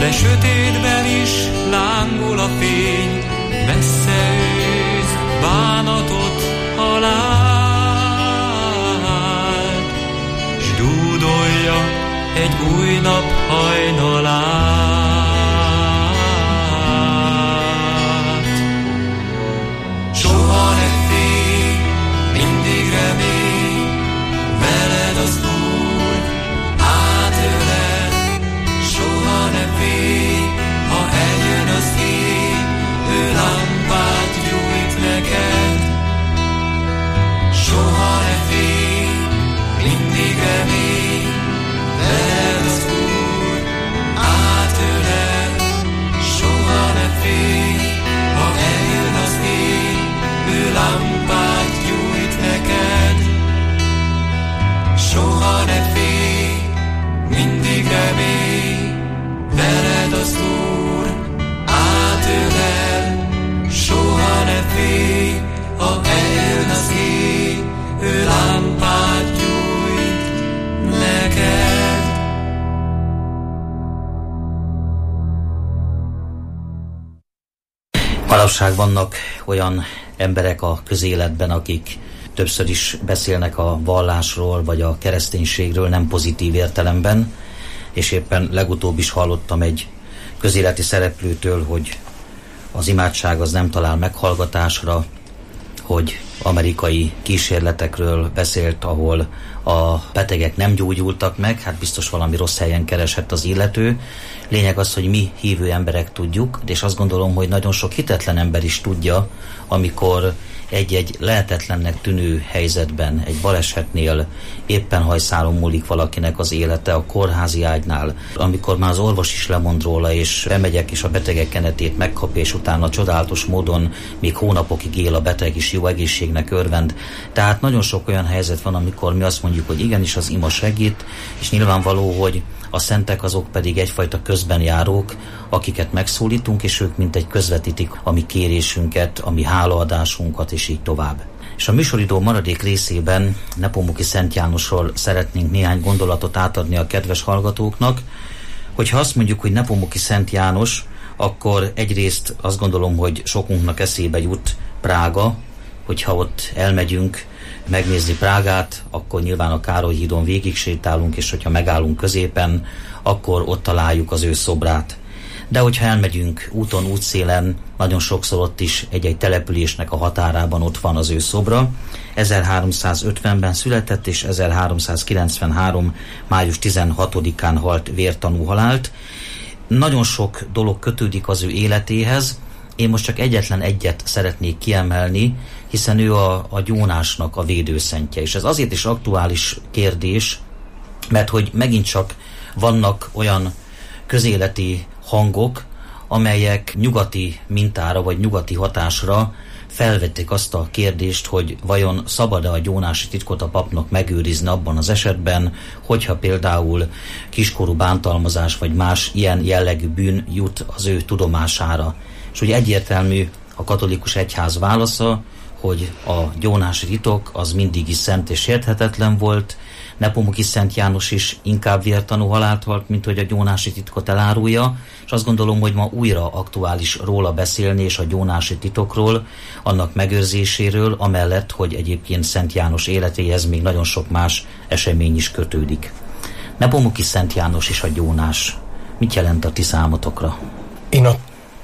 de sötétben is lángol a fény, messze ősz bánatot, halált, s dúdolja egy új nap hajnalát. Soha ne félj, mindig remény, veled az Úr átölel. Soha ne félj, ha eljön az éj, ő lámpát gyújt neked. Soha ne félj, mindig remény, veled az Úr átölel. Soha ne félj, ha eljön az éj, ő lámpát gyújt neked. Soha ne félj, mindig remény, veled az Úr átölel. Soha ne félj, ha eljön az éj, ő lámpát gyújt neked. Manapság vannak olyan emberek a közéletben, akik többször is beszélnek a vallásról, vagy a kereszténységről nem pozitív értelemben, és éppen legutóbb is hallottam egy közéleti szereplőtől, hogy az imádság az nem talál meghallgatásra, hogy amerikai kísérletekről beszélt, ahol a betegek nem gyógyultak meg, hát biztos valami rossz helyen keresett az illető. Lényeg az, hogy mi hívő emberek tudjuk, és azt gondolom, hogy nagyon sok hitetlen ember is tudja, amikor egy-egy lehetetlennek tűnő helyzetben, egy balesetnél éppen hajszálon múlik valakinek az élete a kórházi ágynál, amikor már az orvos is lemond róla, és bemegyek, és a betegek kenetét megkapja, és utána csodálatos módon még hónapokig él a beteg is, jó egészségnek örvend. Tehát nagyon sok olyan helyzet van, amikor mi azt mondjuk, hogy igenis az ima segít, és nyilvánvaló, hogy a szentek azok pedig egyfajta közbenjárók, akiket megszólítunk, és ők mintegy közvetítik a mi kérésünket, a mi hálaadásunkat, és így tovább. És a műsoridő maradék részében Nepomuki Szent Jánosról szeretnénk néhány gondolatot átadni a kedves hallgatóknak. Hogyha azt mondjuk, hogy Nepomuki Szent János, akkor egyrészt azt gondolom, hogy sokunknak eszébe jut Prága, hogyha ott elmegyünk megnézni Prágát, akkor nyilván a Károly hídon végig sétálunk, és hogyha megállunk középen, akkor ott találjuk az ő szobrát. De hogyha elmegyünk úton, útszélen, nagyon sokszor ott is egy-egy településnek a határában ott van az ő szobra. ezerháromszázötvenben született, és ezerháromszázkilencvenhárom. május tizenhatodikán halt vértanú halált. Nagyon sok dolog kötődik az ő életéhez. Én most csak egyetlen egyet szeretnék kiemelni, hiszen ő a, a gyónásnak a védőszentje. És ez azért is aktuális kérdés, mert hogy megint csak vannak olyan közéleti hangok, amelyek nyugati mintára vagy nyugati hatásra felvették azt a kérdést, hogy vajon szabad-e a gyónási titkot a papnak megőrizni abban az esetben, hogyha például kiskorú bántalmazás vagy más ilyen jellegű bűn jut az ő tudomására. És ugye egyértelmű a katolikus egyház válasza, hogy a gyónási titok az mindig is szent és sérthetetlen volt. Nepomuki Szent János is inkább vértanú halált halt, mint hogy a gyónási titkot elárulja, és azt gondolom, hogy ma újra aktuális róla beszélni, és a gyónási titokról, annak megőrzéséről, amellett, hogy egyébként Szent János életéhez még nagyon sok más esemény is kötődik. Nepomuki Szent János és a gyónás. Mit jelent a ti számotokra? Én a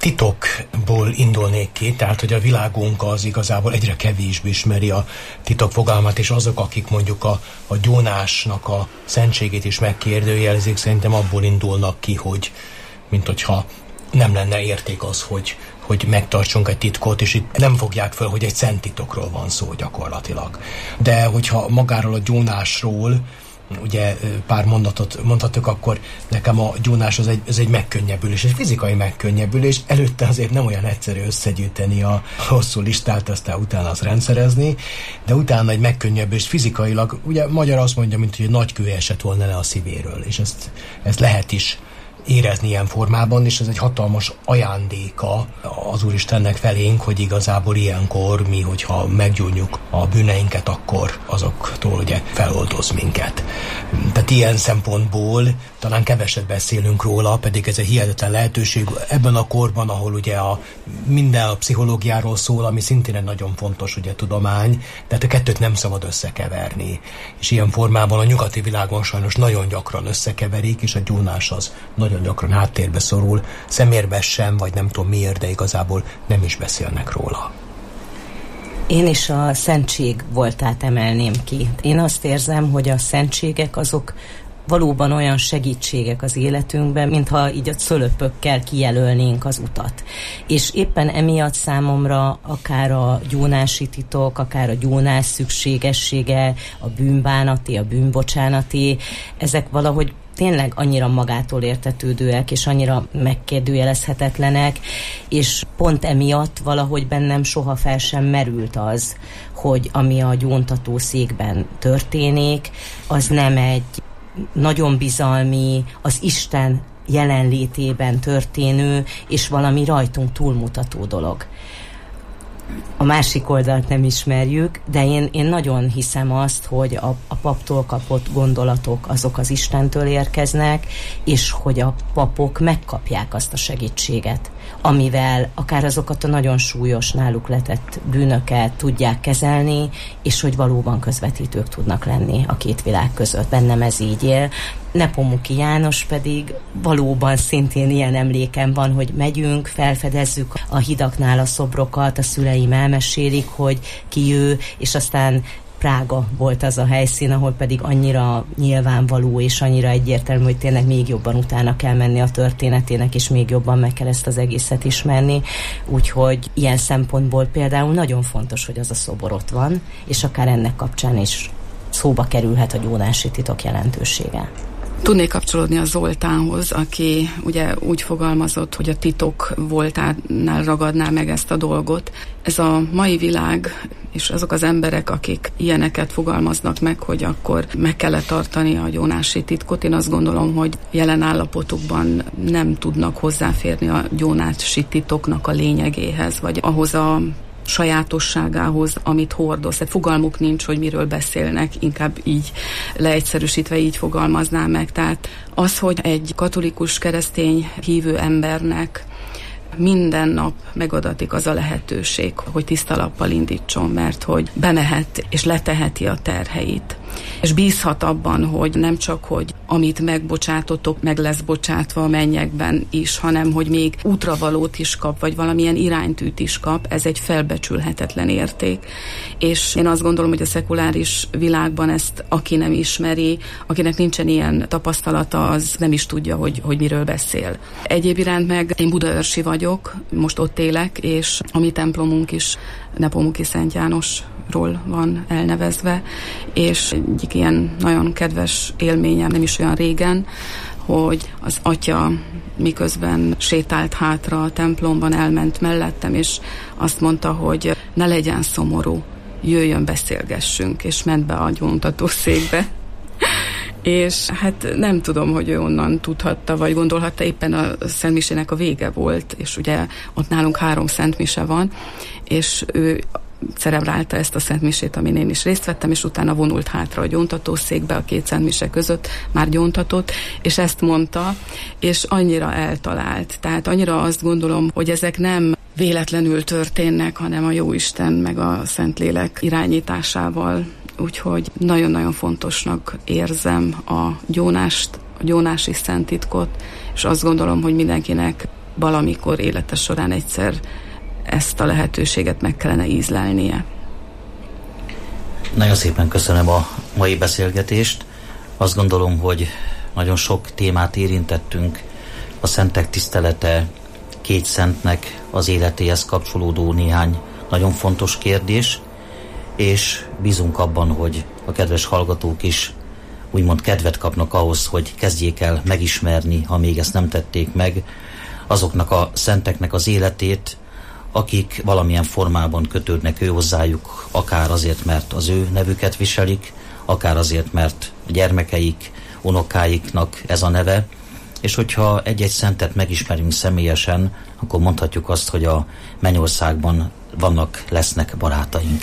titokból indulnék ki, tehát hogy a világunk az igazából egyre kevésbé ismeri a titok fogalmát, és azok, akik mondjuk a, a gyónásnak a szentségét is megkérdőjelezik, szerintem abból indulnak ki, hogy mint hogyha nem lenne érték az, hogy, hogy megtartsunk egy titkot, és itt nem fogják föl, hogy egy szent titokról van szó gyakorlatilag. De hogyha magáról a gyónásról ugye pár mondatot mondhatok, akkor nekem a gyónás az egy, az egy megkönnyebbülés, egy fizikai megkönnyebbülés. Előtte azért nem olyan egyszerű összegyűjteni a hosszú listát, aztán utána azt rendszerezni, de utána egy megkönnyebbülés fizikailag, ugye magyar azt mondja, mint hogy egy nagy kő esett volna le a szívéről, és ezt, ezt lehet is érezni ilyen formában, és ez egy hatalmas ajándéka az Úristennek felénk, hogy igazából ilyenkor mi, hogyha meggyónjuk a bűneinket, akkor azoktól ugye feloldoz minket. Tehát ilyen szempontból talán keveset beszélünk róla, pedig ez egy hihetetlen lehetőség ebben a korban, ahol ugye a, minden a pszichológiáról szól, ami szintén egy nagyon fontos ugye tudomány, tehát a kettőt nem szabad összekeverni. És ilyen formában a nyugati világon sajnos nagyon gyakran összekeverik, és a gyónás az nagyon gyakran háttérbe szorul, szemérbe sem, vagy nem tudom miért, de igazából nem is beszélnek róla. Én is a szentség voltát emelném ki. Én azt érzem, hogy a szentségek azok valóban olyan segítségek az életünkben, mintha így a cölöpökkel kijelölnénk az utat. És éppen emiatt számomra akár a gyónási titok, akár a gyónás szükségessége, a bűnbánati, a bűnbocsánati, ezek valahogy tényleg annyira magától értetődőek, és annyira megkérdőjelezhetetlenek, és pont emiatt valahogy bennem soha fel sem merült az, hogy ami a gyóntató székben történik, az nem egy nagyon bizalmi, az Isten jelenlétében történő, és valami rajtunk túlmutató dolog. A másik oldalt nem ismerjük, de én, én nagyon hiszem azt, hogy a, a paptól kapott gondolatok azok az Istentől érkeznek, és hogy a papok megkapják azt a segítséget, amivel akár azokat a nagyon súlyos náluk letett bűnöket tudják kezelni, és hogy valóban közvetítők tudnak lenni a két világ között. Bennem ez így él. Nepomuki János pedig valóban szintén ilyen emlékem van, hogy megyünk, felfedezzük a hidaknál a szobrokat, a szüleim elmesélik, hogy ki ő, és aztán Prága volt az a helyszín, ahol pedig annyira nyilvánvaló és annyira egyértelmű, hogy tényleg még jobban utána kell menni a történetének, és még jobban meg kell ezt az egészet ismerni. Úgyhogy ilyen szempontból például nagyon fontos, hogy az a szobor ott van, és akár ennek kapcsán is szóba kerülhet a gyónási titok jelentősége. Tudnék kapcsolódni a Zoltánhoz, aki ugye úgy fogalmazott, hogy a titok voltánál ragadná meg ezt a dolgot. Ez a mai világ, és azok az emberek, akik ilyeneket fogalmaznak meg, hogy akkor meg kellett tartani a gyónási titkot, én azt gondolom, hogy jelen állapotukban nem tudnak hozzáférni a gyónási titoknak a lényegéhez, vagy ahhoz a sajátosságához, amit hordoz. Tehát fogalmuk nincs, hogy miről beszélnek, inkább így leegyszerűsítve így fogalmaznám meg. Tehát az, hogy egy katolikus keresztény hívő embernek minden nap megadatik az a lehetőség, hogy tiszta lappal indítson, mert hogy bemehet és leteheti a terheit. És bízhat abban, hogy nem csak, hogy amit megbocsátotok, meg lesz bocsátva a mennyekben is, hanem hogy még útravalót is kap, vagy valamilyen iránytűt is kap, ez egy felbecsülhetetlen érték. És én azt gondolom, hogy a szekuláris világban ezt aki nem ismeri, akinek nincsen ilyen tapasztalata, az nem is tudja, hogy, hogy miről beszél. Egyéb iránt meg én budaörsi vagyok, most ott élek, és a mi templomunk is Nepomuki Szent Jánosról van elnevezve, és egyik ilyen nagyon kedves élményem, nem is olyan régen, hogy az atya miközben sétált hátra a templomban, elment mellettem, és azt mondta, hogy ne legyen szomorú, jöjjön, beszélgessünk, és ment be a gyóntatószékbe. És hát nem tudom, hogy ő onnan tudhatta, vagy gondolhatta, éppen a szentmisének a vége volt, és ugye ott nálunk három szentmise van, és ő celebrálta ezt a szentmisét, amin én is részt vettem, és utána vonult hátra a gyóntatószékbe a két szentmise között, már gyóntatott, és ezt mondta, és annyira eltalált. Tehát annyira azt gondolom, hogy ezek nem véletlenül történnek, hanem a Jóisten meg a Szentlélek irányításával. Úgyhogy nagyon-nagyon fontosnak érzem a gyónást, a gyónási szenttitkot, és azt gondolom, hogy mindenkinek valamikor élete során egyszer ezt a lehetőséget meg kellene ízlelnie. Nagyon szépen köszönöm a mai beszélgetést. Azt gondolom, hogy nagyon sok témát érintettünk. A szentek tisztelete, két szentnek az életéhez kapcsolódó néhány nagyon fontos kérdés, és bízunk abban, hogy a kedves hallgatók is úgymond kedvet kapnak ahhoz, hogy kezdjék el megismerni, ha még ezt nem tették meg, azoknak a szenteknek az életét, akik valamilyen formában kötődnek ő hozzájuk, akár azért, mert az ő nevüket viselik, akár azért, mert gyermekeik, unokáiknak ez a neve, és hogyha egy-egy szentet megismerünk személyesen, akkor mondhatjuk azt, hogy a mennyországban vannak, lesznek barátaink.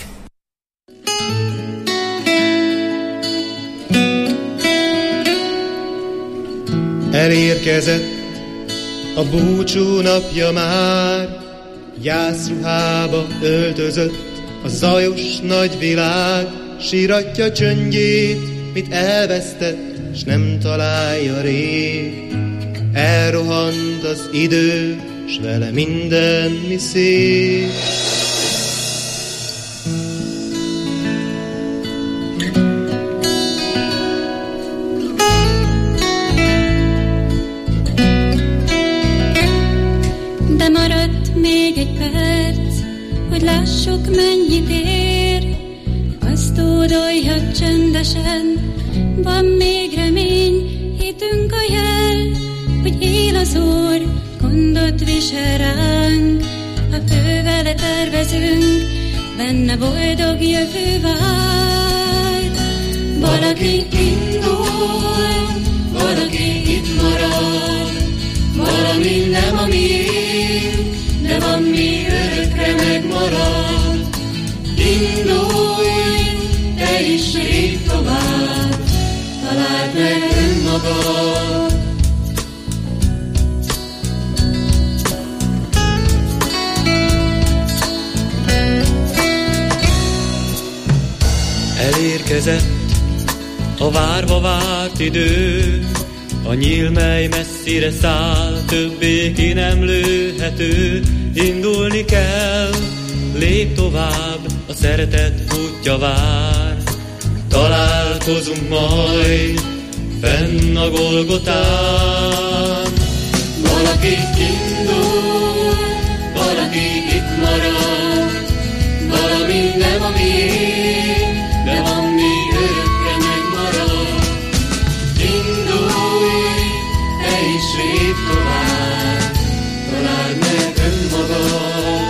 Elérkezett a búcsú napja már, gyászruhába öltözött a zajos nagyvilág, síratja csöndjét, mit elvesztett, s nem találja rég. Elrohant az idő, s vele minden, mi szép. De maradt még egy perc, hogy lássuk, mennyit ér. Azt ódolja csöndesen, van még remény, hitünk a jel, hogy él az Úr, gondot visel ránk. Ha ő vele tervezünk, benne boldog jövő vár. Valaki indul, valaki itt marad, valami nem a miénk, de van mi örökre megmarad. Indulj, te is lépj tovább, találd meg önmagad. Elérkezett a várva várt idő, a nyíl, mely messzire száll, többé ki nem lőhető. Indulni kell, lép tovább, a szeretet útja vár. Találkozunk majd fenn a Golgotán. Valaki indul, valaki itt marad, valami nem a miénk, de van mi örökre megmarad. Indulj, te is lépj tovább, találd meg önmagad.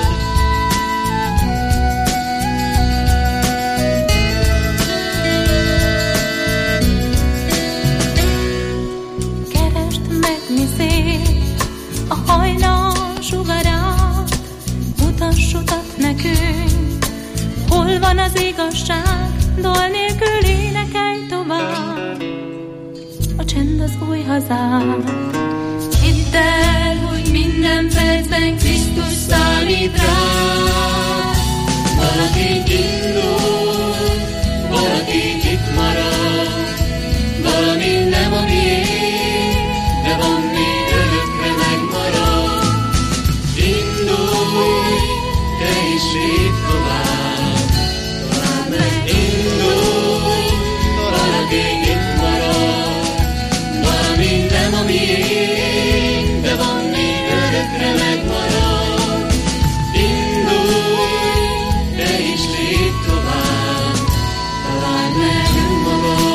Keresd meg, mi szép, a hajnal sugarát, mutass utat nekünk, hol van az igazság, dal nélkül énekelj tovább. A csend az új hazád. Hidd el, hogy minden percben Krisztus számít rád. Valaki indul, valaki itt marad, valami nem a miénk, de van mi örökre megmarad. Indulj, te is lépj tovább, találd meg. Indulj, valaki itt marad, valami nem a miénk, de van mi örökre megmarad. Indulj, te is lépj tovább, találd meg önmagad.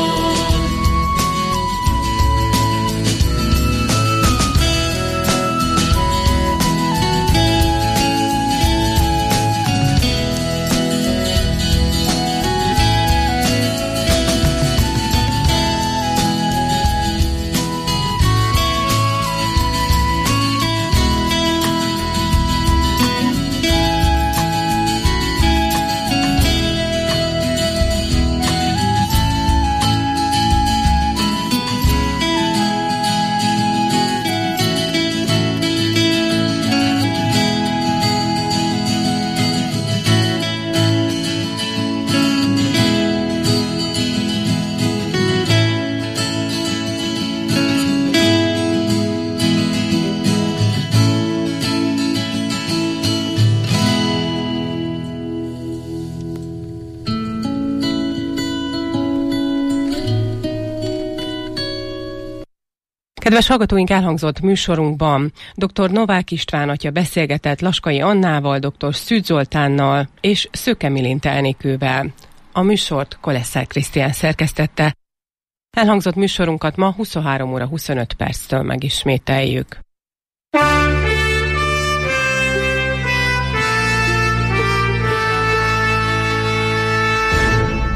Kedves hallgatóink, elhangzott műsorunkban dr. Novák István atya beszélgetett Laskai Annával, dr. Szűcs Zoltánnal és Szöke Milint Elnikővel. A műsort Kolesszer Krisztián szerkesztette. Elhangzott műsorunkat ma huszonhárom óra huszonöt perctől megismételjük.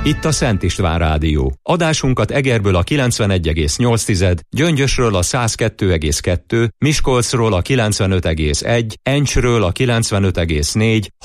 Itt a Szent István Rádió. Adásunkat Egerből a kilencvenegy egész nyolc, Gyöngyösről a száz kettő egész kettő, Miskolcról a kilencvenöt egész egy, Encsről a kilencvenöt egész négy,